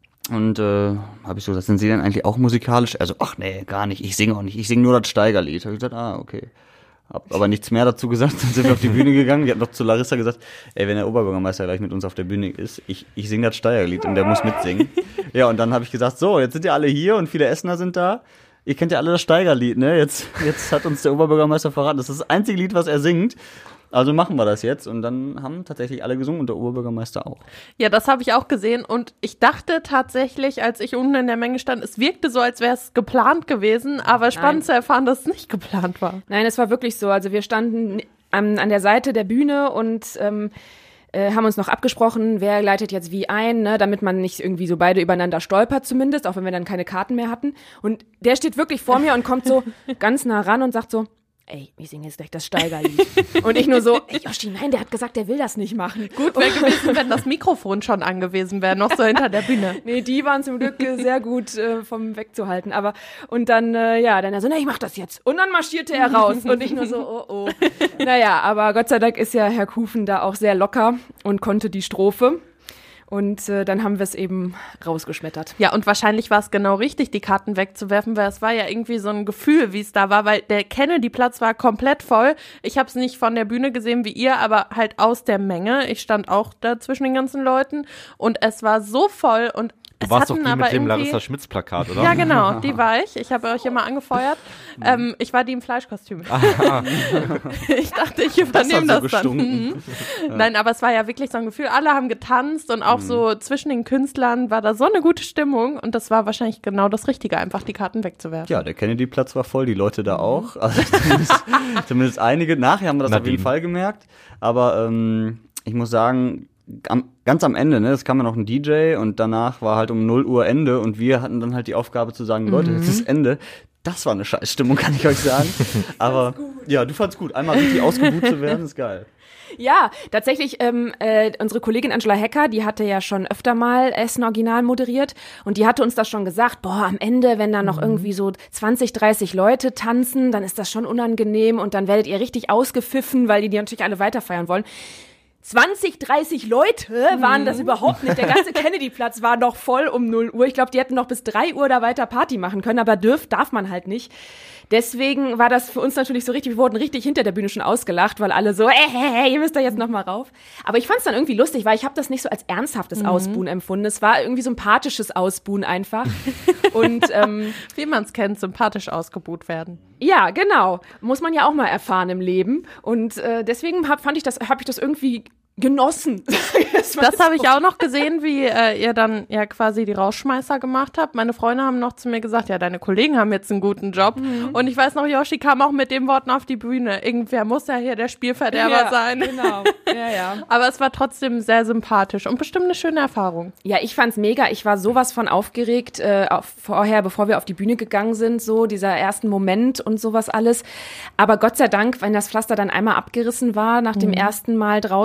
Und äh, habe ich so gesagt, sind Sie denn eigentlich auch musikalisch? Also, ach nee, gar nicht, ich singe auch nicht. Ich singe nur das Steigerlied. Habe ich gesagt, ah, okay. Hab aber nichts mehr dazu gesagt. Dann sind wir auf die Bühne gegangen. Wir hatten noch zu Larissa gesagt, ey, wenn der Oberbürgermeister gleich mit uns auf der Bühne ist, ich, ich singe das Steigerlied und der muss mitsingen. Ja, und dann habe ich gesagt, so, jetzt sind ja alle hier und viele Essener sind da. Ihr kennt ja alle das Steigerlied, ne? Jetzt, jetzt hat uns der Oberbürgermeister verraten, das ist das einzige Lied, was er singt. Also machen wir das jetzt. Und dann haben tatsächlich alle gesungen und der Oberbürgermeister auch. Ja, das habe ich auch gesehen. Und ich dachte tatsächlich, als ich unten in der Menge stand, es wirkte so, als wäre es geplant gewesen. Aber spannend Nein. zu erfahren, dass es nicht geplant war. Nein, es war wirklich so. Also wir standen an, an der Seite der Bühne und ähm, äh, haben uns noch abgesprochen, wer leitet jetzt wie ein, ne, damit man nicht irgendwie so beide übereinander stolpert zumindest, auch wenn wir dann keine Karten mehr hatten. Und der steht wirklich vor mir und kommt so ganz nah ran und sagt so, ey, wir singen jetzt gleich das Steigerlied. Und ich nur so, ey, Yoshi, nein, der hat gesagt, der will das nicht machen. Gut wäre gewesen, wenn das Mikrofon schon angewiesen wäre, noch so hinter der Bühne. Nee, die waren zum Glück äh, sehr gut äh, vom wegzuhalten. Aber, und dann, äh, ja, dann er so, na, ich mach das jetzt. Und dann marschierte er raus. Und ich nur so, oh, oh. Naja, aber Gott sei Dank ist ja Herr Kufen da auch sehr locker und konnte die Strophe. Und äh, dann haben wir es eben rausgeschmettert. Ja, und wahrscheinlich war es genau richtig, die Karten wegzuwerfen, weil es war ja irgendwie so ein Gefühl, wie es da war, weil der Kennedy-Platz war komplett voll. Ich habe es nicht von der Bühne gesehen wie ihr, aber halt aus der Menge. Ich stand auch da zwischen den ganzen Leuten und es war so voll und Du es warst doch hatten die aber mit dem irgendwie- Larissa Schmitz Plakat, oder? Ja, genau, die war ich. Ich habe euch immer angefeuert. Ähm, ich war die im Fleischkostüm. Ich dachte, ich übernehme das, hat so dann. Mhm. Nein, aber es war ja wirklich so ein Gefühl, alle haben getanzt und auch so zwischen den Künstlern war da so eine gute Stimmung und das war wahrscheinlich genau das Richtige, einfach die Karten wegzuwerfen. Ja, der Kennedy-Platz war voll, die Leute da auch. Also zumindest, zumindest einige. Nachher haben wir das Nadine. auf jeden Fall gemerkt. Aber ähm, ich muss sagen, am, ganz am Ende, ne, es kam ja noch ein D J und danach war halt um null Uhr Ende und wir hatten dann halt die Aufgabe zu sagen, Leute, jetzt ist Ende. Das war eine Scheißstimmung, kann ich euch sagen. Aber ja, du fandst gut. Einmal richtig ausgebucht zu werden, ist geil. Ja, tatsächlich, ähm, äh, unsere Kollegin Angela Hecker, die hatte ja schon öfter mal Essen Original moderiert und die hatte uns das schon gesagt, boah, am Ende, wenn da noch irgendwie so zwanzig, dreißig Leute tanzen, dann ist das schon unangenehm und dann werdet ihr richtig ausgepfiffen, weil die die natürlich alle weiterfeiern wollen. zwanzig, dreißig Leute waren das überhaupt nicht. Der ganze Kennedy-Platz war noch voll um null Uhr. Ich glaube, die hätten noch bis drei Uhr da weiter Party machen können, aber dürf, darf man halt nicht. Deswegen war das für uns natürlich so richtig, wir wurden richtig hinter der Bühne schon ausgelacht, weil alle so, hey, hey, hey, ihr müsst da jetzt noch mal rauf. Aber ich fand es dann irgendwie lustig, weil ich habe das nicht so als ernsthaftes Ausbuhen empfunden. Es war irgendwie sympathisches Ausbuhen einfach. Und ähm, Wie man es kennt, sympathisch ausgebuht werden. ja, genau. Muss man ja auch mal erfahren im Leben. Und äh, deswegen hab, fand ich das, habe ich das irgendwie genossen. das Das habe ich auch noch gesehen, wie äh, ihr dann ja quasi die Rausschmeißer gemacht habt. Meine Freunde haben noch zu mir gesagt, ja, deine Kollegen haben jetzt einen guten Job. Mhm. Und ich weiß noch, Yoshi kam auch mit den Worten auf die Bühne. Irgendwer muss ja hier der Spielverderber ja, sein. Genau. Ja, ja. Aber es war trotzdem sehr sympathisch und bestimmt eine schöne Erfahrung. Ja, ich fand's mega. Ich war sowas von aufgeregt äh, auf, vorher, bevor wir auf die Bühne gegangen sind, so dieser ersten Moment und sowas alles. Aber Gott sei Dank, wenn das Pflaster dann einmal abgerissen war nach dem ersten Mal draußen,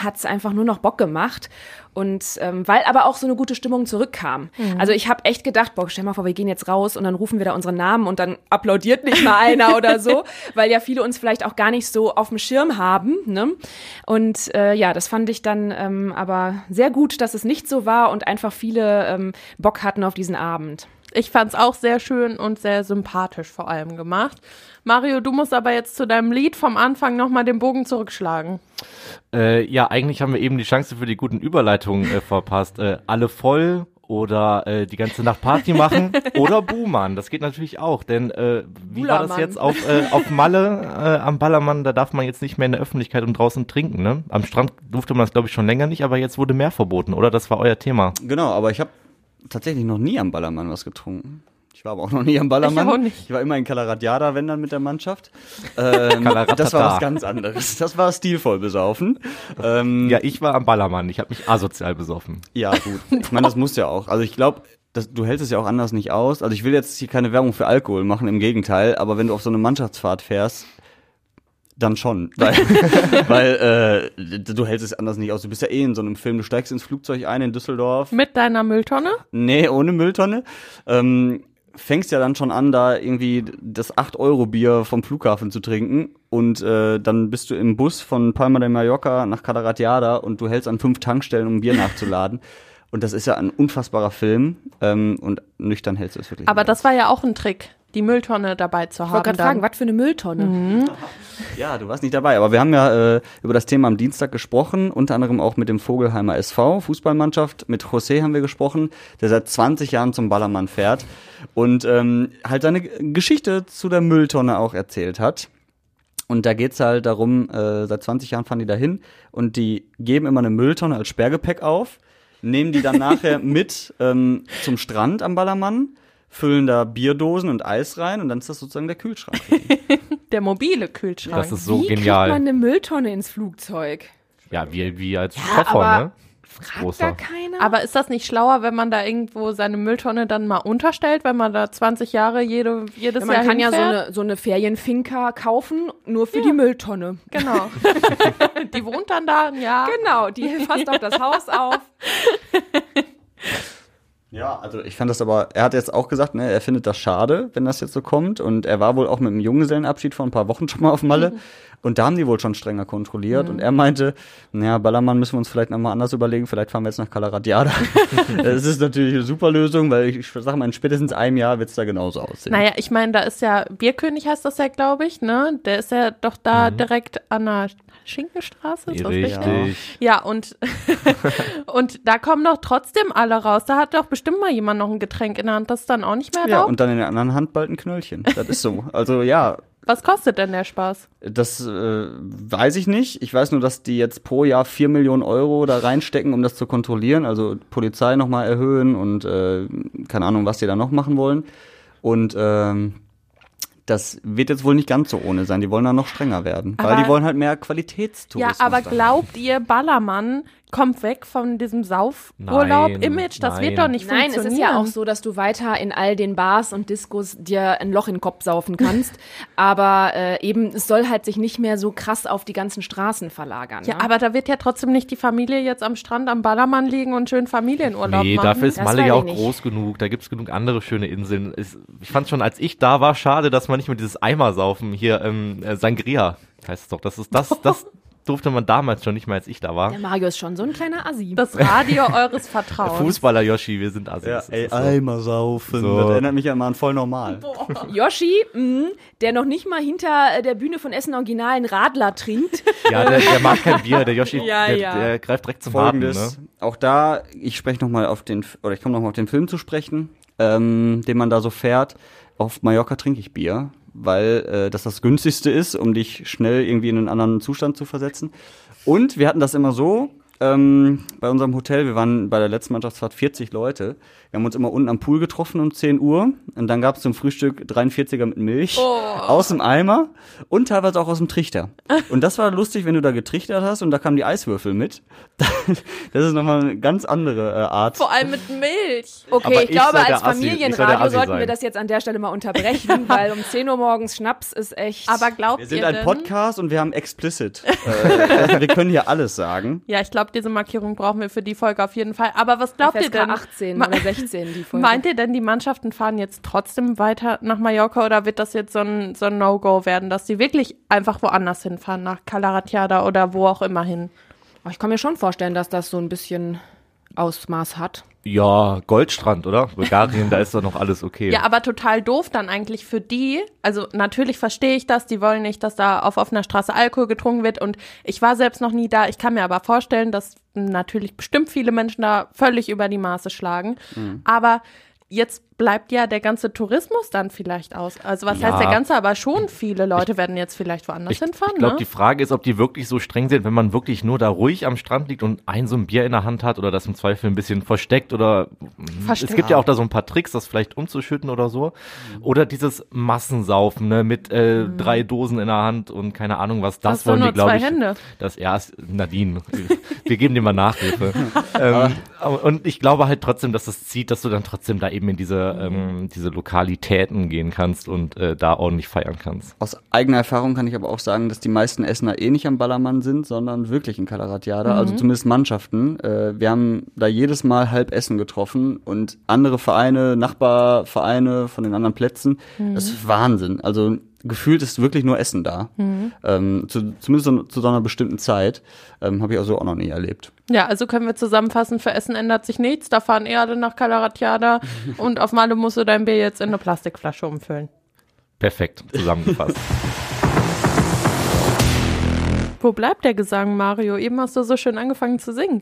hat's einfach nur noch Bock gemacht. Und ähm, weil aber auch so eine gute Stimmung zurückkam. Mhm. Also ich habe echt gedacht, boah, stell mal vor, wir gehen jetzt raus und dann rufen wir da unsere Namen und dann applaudiert nicht mal einer oder so, weil ja viele uns vielleicht auch gar nicht so auf dem Schirm haben. Ne? Und äh, ja, das fand ich dann ähm, aber sehr gut, dass es nicht so war und einfach viele ähm, Bock hatten auf diesen Abend. Ich fand's auch sehr schön und sehr sympathisch vor allem gemacht. Mario, du musst aber jetzt zu deinem Lied vom Anfang nochmal den Bogen zurückschlagen. Äh, ja, eigentlich haben wir eben die Chance für die guten Überleitungen äh, verpasst. Äh, alle voll oder äh, die ganze Nacht Party machen oder Buhmann. Das geht natürlich auch, denn äh, wie Buhlermann. war das jetzt auf, äh, auf Malle äh, am Ballermann? Da darf man jetzt nicht mehr in der Öffentlichkeit und draußen trinken, ne? Am Strand durfte man das, glaube ich, schon länger nicht, aber jetzt wurde mehr verboten, oder? Das war euer Thema. Genau, aber ich habe tatsächlich noch nie am Ballermann was getrunken. Ich war aber auch noch nie am Ballermann. Ich auch nicht. Ich war immer in Calaratiada, wenn dann mit der Mannschaft. Ähm, das war was ganz anderes. Das war stilvoll besaufen. Ähm, Ja, ich war am Ballermann. Ich habe mich asozial besoffen. ja, gut. Ich meine, das muss ja auch. Also ich glaube, du hältst es ja auch anders nicht aus. Also ich will jetzt hier keine Werbung für Alkohol machen, im Gegenteil. Aber wenn du auf so eine Mannschaftsfahrt fährst, dann schon. Weil, weil äh, du hältst es anders nicht aus. Du bist ja eh in so einem Film. Du steigst ins Flugzeug ein in Düsseldorf. Mit deiner Mülltonne? Nee, ohne Mülltonne. Ähm, fängst ja dann schon an, da irgendwie das acht Euro Bier vom Flughafen zu trinken und äh, dann bist du im Bus von Palma de Mallorca nach Calaratiada und du hältst an fünf Tankstellen, um Bier nachzuladen. Und das ist ja ein unfassbarer Film ähm, und nüchtern hältst du es wirklich Aber nicht das aus. war ja auch ein Trick, die Mülltonne dabei zu Ich haben. wollte gerade dann. fragen, was für eine Mülltonne? Mhm. Ja, du warst nicht dabei, aber wir haben ja äh, über das Thema am Dienstag gesprochen, unter anderem auch mit dem Vogelheimer S V, Fußballmannschaft. Mit José haben wir gesprochen, der seit zwanzig Jahren zum Ballermann fährt und ähm, halt seine Geschichte zu der Mülltonne auch erzählt hat. Und da geht's halt darum, äh, seit zwanzig Jahren fahren die dahin und die geben immer eine Mülltonne als Sperrgepäck auf, nehmen die dann nachher mit ähm, zum Strand am Ballermann, füllen da Bierdosen und Eis rein und dann ist das sozusagen der Kühlschrank. Der mobile Kühlschrank. Das ist so Wie genial. kriegt man eine Mülltonne ins Flugzeug? Ja, wie, wie als Ja, Koffer, aber ne? Fragt Großer. da keiner? Aber ist das nicht schlauer, wenn man da irgendwo seine Mülltonne dann mal unterstellt, wenn man da zwanzig Jahre jede, jedes Ja, man Jahr kann ja so hinfährt? eine, so eine Ferienfinca kaufen, nur für Ja. die Mülltonne. Genau. Die wohnt dann da ein Jahr. Genau, die fasst auch das Haus auf. Ja, also ich fand das aber, er hat jetzt auch gesagt, ne, er findet das schade, wenn das jetzt so kommt und er war wohl auch mit einem Junggesellenabschied vor ein paar Wochen schon mal auf Malle und da haben die wohl schon strenger kontrolliert und er meinte, naja, Ballermann müssen wir uns vielleicht nochmal anders überlegen, vielleicht fahren wir jetzt nach Calaratiada. Das ist natürlich eine super Lösung, weil ich, ich sag mal, in spätestens einem Jahr wird's da genauso aussehen. Naja, ich meine, da ist ja, Bierkönig heißt das ja, glaube ich, ne? Der ist ja doch da Mhm. direkt an der Schinkenstraße. Ist das richtig? Richtig. Ja, und, und da kommen doch trotzdem alle raus. Da hat doch bestimmt mal jemand noch ein Getränk in der Hand. Das ist dann auch nicht mehr Ja, erlaubt. und dann in der anderen Hand bald ein Knöllchen. Das ist so. Also ja, Was kostet denn der Spaß? das äh, weiß ich nicht. Ich weiß nur, dass die jetzt pro Jahr vier Millionen Euro da reinstecken, um das zu kontrollieren. Also Polizei nochmal erhöhen und äh, keine Ahnung, was die da noch machen wollen. Und ähm, das wird jetzt wohl nicht ganz so ohne sein. Die wollen da noch strenger werden. Aber- weil die wollen halt mehr Qualitätstourismus. Ja, aber da. glaubt ihr, Ballermann kommt weg von diesem Saufurlaub-Image? Das Nein, wird doch nicht Nein, es funktionieren. ist ja auch so, dass du weiter in all den Bars und Diskos dir ein Loch in den Kopf saufen kannst. Aber äh, eben, es soll halt sich nicht mehr so krass auf die ganzen Straßen verlagern. Ja, ne? aber da wird ja trotzdem nicht die Familie jetzt am Strand am Ballermann liegen und schön Familienurlaub Nee, machen. dafür ist Das Malle weiß ja ich auch nicht. groß genug. Da gibt's genug andere schöne Inseln. Es, ich fand schon, als ich da war, schade, dass man nicht mehr dieses Eimersaufen hier, ähm, äh, Sangria heißt es doch. Das ist das, das durfte man damals schon nicht mehr, als ich da war. Der Mario ist schon so ein kleiner Assi. Das Radio eures Vertrauens. Fußballer Yoshi, wir sind Assis. Ja, Das ey, ist so. Eimer saufen. So. Das erinnert mich ja mal an voll normal. Yoshi, mh, der noch nicht mal hinter äh, der Bühne von Essen Original einen Radler trinkt. Ja, der, der mag kein Bier. Der Yoshi, Ja, der, ja. der greift direkt zum Harten, Folgendes, ne? auch da, ich spreche nochmal auf den, oder ich komme nochmal auf den Film zu sprechen, ähm, den man da so fährt. Auf Mallorca trinke ich Bier, weil äh, das das günstigste ist, um dich schnell irgendwie in einen anderen Zustand zu versetzen. Und wir hatten das immer so, ähm, bei unserem Hotel. Wir waren bei der letzten Mannschaftsfahrt vierzig Leute. Wir haben uns immer unten am Pool getroffen um zehn Uhr. Und dann gab es zum Frühstück dreiundvierziger mit Milch Oh. aus dem Eimer und teilweise auch aus dem Trichter. Und das war lustig, wenn du da getrichtert hast und da kamen die Eiswürfel mit. Das ist nochmal eine ganz andere äh, Art. Vor allem mit Milch. Okay, Aber ich, ich glaube, soll der als Assi- ich soll der Familienradio Assi sollten sein. wir das jetzt an der Stelle mal unterbrechen, weil um zehn Uhr morgens Schnaps ist echt... Aber glaubt Wir sind ihr ein denn? Podcast und wir haben explicit. äh, also wir können hier alles sagen. Ja, ich glaube, diese Markierung brauchen wir für die Folge auf jeden Fall. Aber was glaubt F ihr S K denn? achtzehn Ma- oder sechzehn, die Folge. Meint ihr denn, die Mannschaften fahren jetzt trotzdem weiter nach Mallorca oder wird das jetzt so ein, so ein No-Go werden, dass sie wirklich einfach woanders hinfahren, nach Calaratiada oder wo auch immer hin? Aber ich kann mir schon vorstellen, dass das so ein bisschen Ausmaß hat. Ja, Goldstrand, oder? Bulgarien, da ist doch noch alles okay. Ja, aber total doof dann eigentlich für die. Also natürlich verstehe ich das, die wollen nicht, dass da auf offener Straße Alkohol getrunken wird und ich war selbst noch nie da. Ich kann mir aber vorstellen, dass natürlich bestimmt viele Menschen da völlig über die Maße schlagen. Mhm. Aber jetzt bleibt ja der ganze Tourismus dann vielleicht aus. Also was Ja. heißt der ganze, aber schon viele Leute werden jetzt vielleicht woanders Ich, hinfahren, ich glaube, ne? die Frage ist, ob die wirklich so streng sind, wenn man wirklich nur da ruhig am Strand liegt und ein so ein Bier in der Hand hat oder das im Zweifel ein bisschen versteckt oder Versteckt. es gibt ja auch da so ein paar Tricks, das vielleicht umzuschütten oder so. Oder dieses Massensaufen, ne, mit äh, drei Dosen in der Hand und keine Ahnung was, das Hast du wollen die, nur glaube zwei ich. Hände? Das erst Nadine. Wir geben dir mal Nachhilfe. ähm, und ich glaube halt trotzdem, dass das zieht, dass du dann trotzdem da eben in diese, ähm, diese Lokalitäten gehen kannst und äh, da ordentlich feiern kannst. Aus eigener Erfahrung kann ich aber auch sagen, dass die meisten Essener eh nicht am Ballermann sind, sondern wirklich in Calaratiada, Mhm. also zumindest Mannschaften. Äh, wir haben da jedes Mal halb Essen getroffen und andere Vereine, Nachbarvereine von den anderen Plätzen. Mhm. Das ist Wahnsinn. Also gefühlt ist wirklich nur Essen da. Mhm. Ähm, zu, zumindest so, zu so einer bestimmten Zeit. Ähm, habe ich also auch noch nie erlebt. Ja, also können wir zusammenfassen, für Essen ändert sich nichts, da fahren eh alle nach Calaratiada und auf Malle musst du dein Bier jetzt in eine Plastikflasche umfüllen. Perfekt zusammengefasst. Wo bleibt der Gesang, Mario? Eben hast du so schön angefangen zu singen.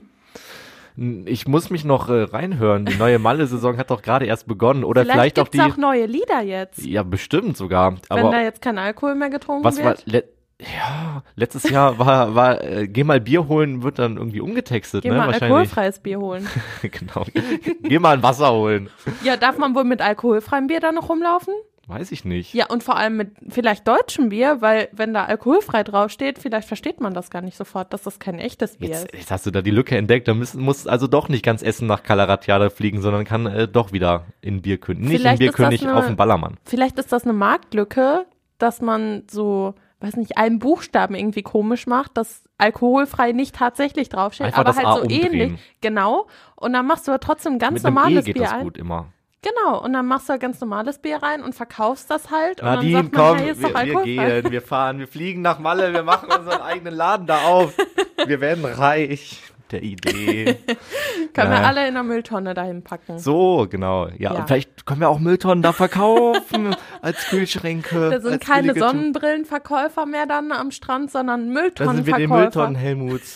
Ich muss mich noch äh, reinhören. Die neue Malle-Saison hat doch gerade erst begonnen. Oder vielleicht, Vielleicht auch gibt's die. auch neue Lieder jetzt, Ja, bestimmt sogar. wenn Aber da jetzt kein Alkohol mehr getrunken was war. wird. Le ja, letztes Jahr war, war äh, geh mal Bier holen, wird dann irgendwie umgetextet, Geh ne? mal Wahrscheinlich. alkoholfreies Bier holen. Genau. Geh mal ein Wasser holen. Ja, darf man wohl mit alkoholfreiem Bier da noch rumlaufen? Weiß ich nicht. Ja, und vor allem mit vielleicht deutschem Bier, weil wenn da alkoholfrei draufsteht, vielleicht versteht man das gar nicht sofort, dass das kein echtes Bier Jetzt, ist. jetzt hast du da die Lücke entdeckt. Da müssen, muss also doch nicht ganz Essen nach Calaratiada fliegen, sondern kann äh, doch wieder in Bierkönig. Nicht Vielleicht in ist das Bierkönig eine- auf dem Ballermann. Vielleicht ist das eine Marktlücke, dass man so, weiß nicht, einen Buchstaben irgendwie komisch macht, dass alkoholfrei nicht tatsächlich draufsteht, Einfach aber das halt A so umdrehen. ähnlich. Genau. Und dann machst du aber trotzdem ganz Mit einem E normales geht Bier das ein. gut immer. Genau. Und dann machst du ganz normales Bier rein und verkaufst das halt. Und Nadine, dann sagt man, komm, hey, ist wir, doch wir alkoholfrei. gehen, wir fahren, wir fliegen nach Malle, wir machen unseren eigenen Laden da auf. Wir werden reich der Idee. Können wir Ja. alle in der Mülltonne dahin packen. So, genau. Ja, Ja. und vielleicht können wir auch Mülltonnen da verkaufen als Kühlschränke. Da sind als keine billige Tu- Sonnenbrillenverkäufer mehr dann am Strand, sondern Da sind wir Mülltonnenverkäufer. die Mülltonnen, Helmuts.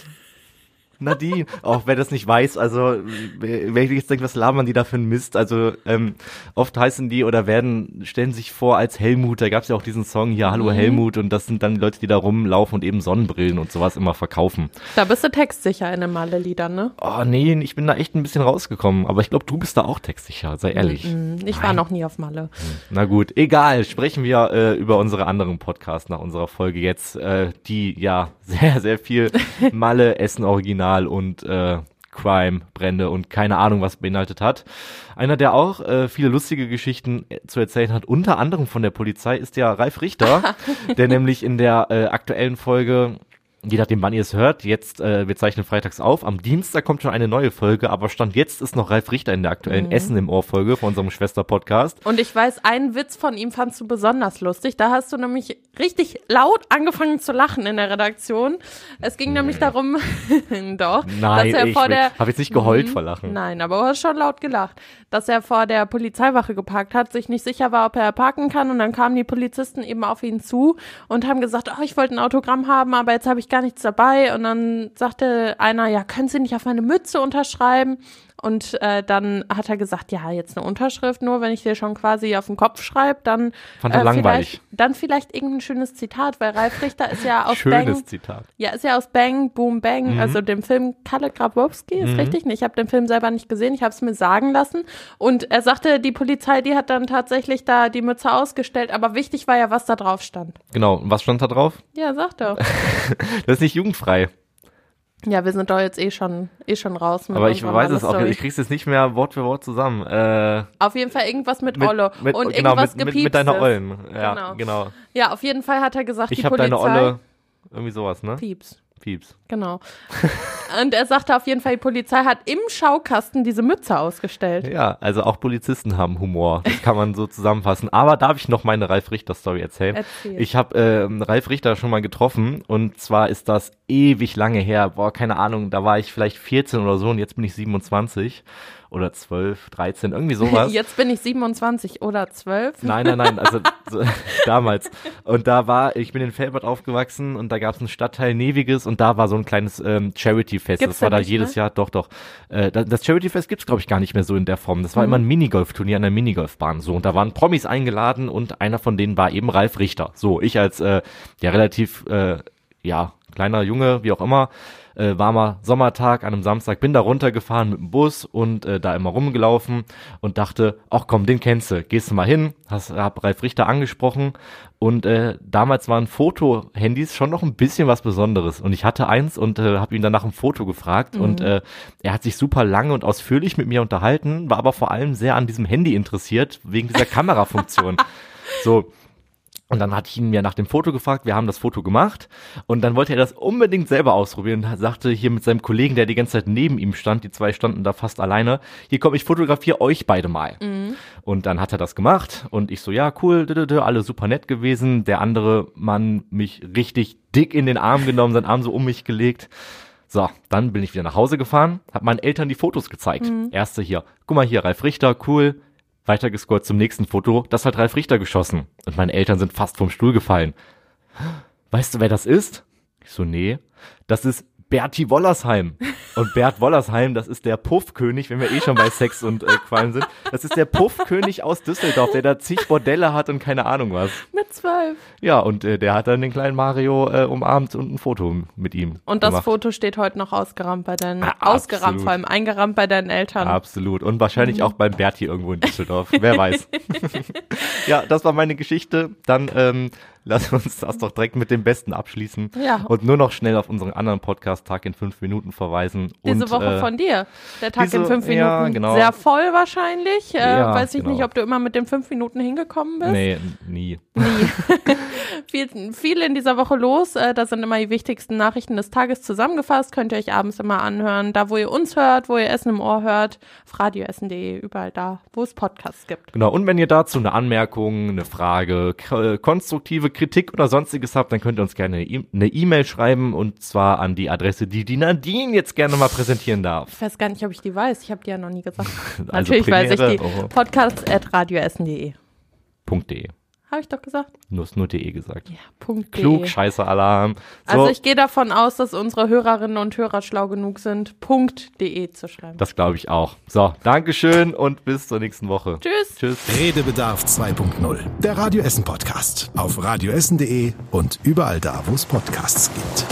Nadine, auch wer das nicht weiß, also wer wer jetzt denkt, was labern die da für einen Mist, also ähm, oft heißen die oder werden, stellen sich vor als Helmut, da gab es ja auch diesen Song hier, Hallo Helmut, und das sind dann die Leute, die da rumlaufen und eben Sonnenbrillen und sowas immer verkaufen. Da bist du textsicher in den Malle-Liedern, ne? Oh nee, ich bin da echt ein bisschen rausgekommen, aber ich glaube, du bist da auch textsicher, sei ehrlich. Mm, Ich war noch nie auf Malle. Na gut, egal, sprechen wir äh, über unsere anderen Podcasts nach unserer Folge jetzt, äh, die ja sehr, sehr viel Malle, Essen Original und äh, Crime, Brände und keine Ahnung was beinhaltet hat. Einer, der auch äh, viele lustige Geschichten äh, zu erzählen hat, unter anderem von der Polizei, ist ja Ralf Richter, der nämlich in der äh, aktuellen Folge, je nachdem wann ihr es hört, jetzt, äh, wir zeichnen freitags auf, am Dienstag kommt schon eine neue Folge, aber Stand jetzt ist noch Ralf Richter in der aktuellen Essen im Ohr Folge von unserem Schwester-Podcast. Und ich weiß, einen Witz von ihm fandst du besonders lustig. Da hast du nämlich richtig laut angefangen zu lachen in der Redaktion. Es ging nämlich darum, doch, Nein, dass er ich vor der habe jetzt nicht geheult Mhm. vor Lachen. Nein, aber du hast schon laut gelacht, dass er vor der Polizeiwache geparkt hat, sich nicht sicher war, ob er parken kann, und dann kamen die Polizisten eben auf ihn zu und haben gesagt, oh, ich wollte ein Autogramm haben, aber jetzt habe ich gar nichts dabei. Und dann sagte einer, ja, können Sie nicht auf meine Mütze unterschreiben? Und äh, dann hat er gesagt, ja, jetzt eine Unterschrift nur, wenn ich dir schon quasi auf den Kopf schreibe, dann Fand er äh, langweilig. Vielleicht, dann vielleicht irgendein schönes Zitat, weil Ralf Richter ist ja aus Schönes Bang. Zitat. Ja, ist ja aus Bang, Boom, Bang, Mhm. also dem Film Kalle Grabowski, ist Mhm. richtig? Ich habe den Film selber nicht gesehen, ich habe es mir sagen lassen. Und er sagte, die Polizei, die hat dann tatsächlich da die Mütze ausgestellt, aber wichtig war ja, was da drauf stand. Genau, und was stand da drauf? Ja, sag doch. Das ist nicht jugendfrei. Ja, wir sind doch jetzt eh schon, eh schon raus. Mit Aber ich unserer weiß es auch, Story. ich krieg's jetzt nicht mehr Wort für Wort zusammen. Äh, Auf jeden Fall irgendwas mit, mit, Olle mit, und genau, irgendwas mit, mit, gepiepstes. mit deiner Ollen. Ja, Genau. genau. Ja, auf jeden Fall hat er gesagt, Ich die hab Polizei. deine Olle, irgendwie sowas, ne? Pieps. Pieps. Genau. Und er sagte auf jeden Fall, die Polizei hat im Schaukasten diese Mütze ausgestellt. Ja, also auch Polizisten haben Humor. Das kann man so zusammenfassen. Aber darf ich noch meine Ralf Richter-Story erzählen? Erzähl. Ich habe äh, Ralf Richter schon mal getroffen und zwar ist das ewig lange her. Boah, keine Ahnung, da war ich vielleicht vierzehn oder so und jetzt bin ich siebenundzwanzig oder zwölf, dreizehn, irgendwie sowas. Jetzt bin ich siebenundzwanzig oder zwölf. Nein, nein, nein, also so, damals. Und da war, ich bin in Velbert aufgewachsen und da gab es einen Stadtteil Neviges und da war so ein kleines ähm, Charity-Fest. Gibt's Das war da da nicht, jedes ne? Jahr, doch, doch. Äh, das das Charity-Fest gibt's glaube ich, gar nicht mehr so in der Form. Das war Mhm. immer ein Minigolf-Turnier an der Minigolfbahn. So, und da waren Promis eingeladen und einer von denen war eben Ralf Richter. So, ich als äh, ja relativ, äh, ja, kleiner Junge, wie auch immer, äh, warmer Sommertag an einem Samstag, bin da runtergefahren mit dem Bus und äh, da immer rumgelaufen und dachte, ach komm, den kennst du, gehst du mal hin, hast, hab Ralf Richter angesprochen und äh, damals waren Foto-Handys schon noch ein bisschen was Besonderes und ich hatte eins und äh, habe ihn dann nach einem Foto gefragt Mhm. und äh, er hat sich super lange und ausführlich mit mir unterhalten, war aber vor allem sehr an diesem Handy interessiert, wegen dieser Kamerafunktion. So. Und dann hatte ich ihn ja nach dem Foto gefragt, wir haben das Foto gemacht und dann wollte er das unbedingt selber ausprobieren und sagte hier mit seinem Kollegen, der die ganze Zeit neben ihm stand, die zwei standen da fast alleine, hier komm, ich fotografiere euch beide mal. Mhm. Und dann hat er das gemacht und ich so, ja cool, alle super nett gewesen, der andere Mann mich richtig dick in den Arm genommen, seinen Arm so um mich gelegt. So, dann bin ich wieder nach Hause gefahren, hab meinen Eltern die Fotos gezeigt. Mhm. Erste hier, guck mal hier, Ralf Richter, cool. Weitergescrollt zum nächsten Foto, das hat Ralf Richter geschossen. Und meine Eltern sind fast vom Stuhl gefallen. Weißt du, wer das ist? Ich so, nee. Das ist Berti Wollersheim. Und Bert Wollersheim, das ist der Puffkönig, wenn wir eh schon bei Sex und äh, Qualm sind. Das ist der Puffkönig aus Düsseldorf, der da zig Bordelle hat und keine Ahnung was. Mit zwölf. Ja, und äh, der hat dann den kleinen Mario äh, umarmt und ein Foto mit ihm Und das gemacht. Foto steht heute noch ausgerammt bei deinen, Ah, ausgerammt absolut. vor allem, eingerammt bei deinen Eltern. Absolut. Und wahrscheinlich auch beim Berti irgendwo in Düsseldorf. Wer weiß. Ja, das war meine Geschichte. Dann ähm, lass uns das doch direkt mit dem Besten abschließen. Ja. Und nur noch schnell auf unseren anderen Podcast Tag in fünf Minuten verweisen. Diese und, Woche äh, von dir. Der Tag diese- in fünf Minuten. ja, genau. Sehr voll wahrscheinlich. Äh, Ja, weiß ich genau. nicht, ob du immer mit den fünf Minuten hingekommen bist. Nee, nie. Viel, viel in dieser Woche los. Äh, da sind immer die wichtigsten Nachrichten des Tages zusammengefasst. Könnt ihr euch abends immer anhören. Da, wo ihr uns hört, wo ihr Essen im Ohr hört. Auf radio essen punkt de, überall da, wo es Podcasts gibt. Genau, und wenn ihr dazu eine Anmerkung, eine Frage, k- äh, konstruktive Kritik oder sonstiges habt, dann könnt ihr uns gerne eine E- eine E-Mail schreiben und zwar an die Adresse, die die Nadine jetzt gerne mal präsentieren darf. Ich weiß gar nicht, ob ich die weiß. Ich habe die ja noch nie gesagt. Also Natürlich weiß ich Premiere, die. oh. Podcast at radio essen punkt de. Punkt .de. Habe ich doch gesagt? Nur ist nur .de gesagt. Ja, Punkt .de. Klug, scheiße Alarm. So, Also ich gehe davon aus, dass unsere Hörerinnen und Hörer schlau genug sind, Punkt .de zu schreiben. das glaube ich auch. So, Dankeschön und bis zur nächsten Woche. Tschüss. Tschüss. Redebedarf zwei Punkt null. Der Radio Essen Podcast. Auf radio essen punkt de und überall da, wo es Podcasts gibt.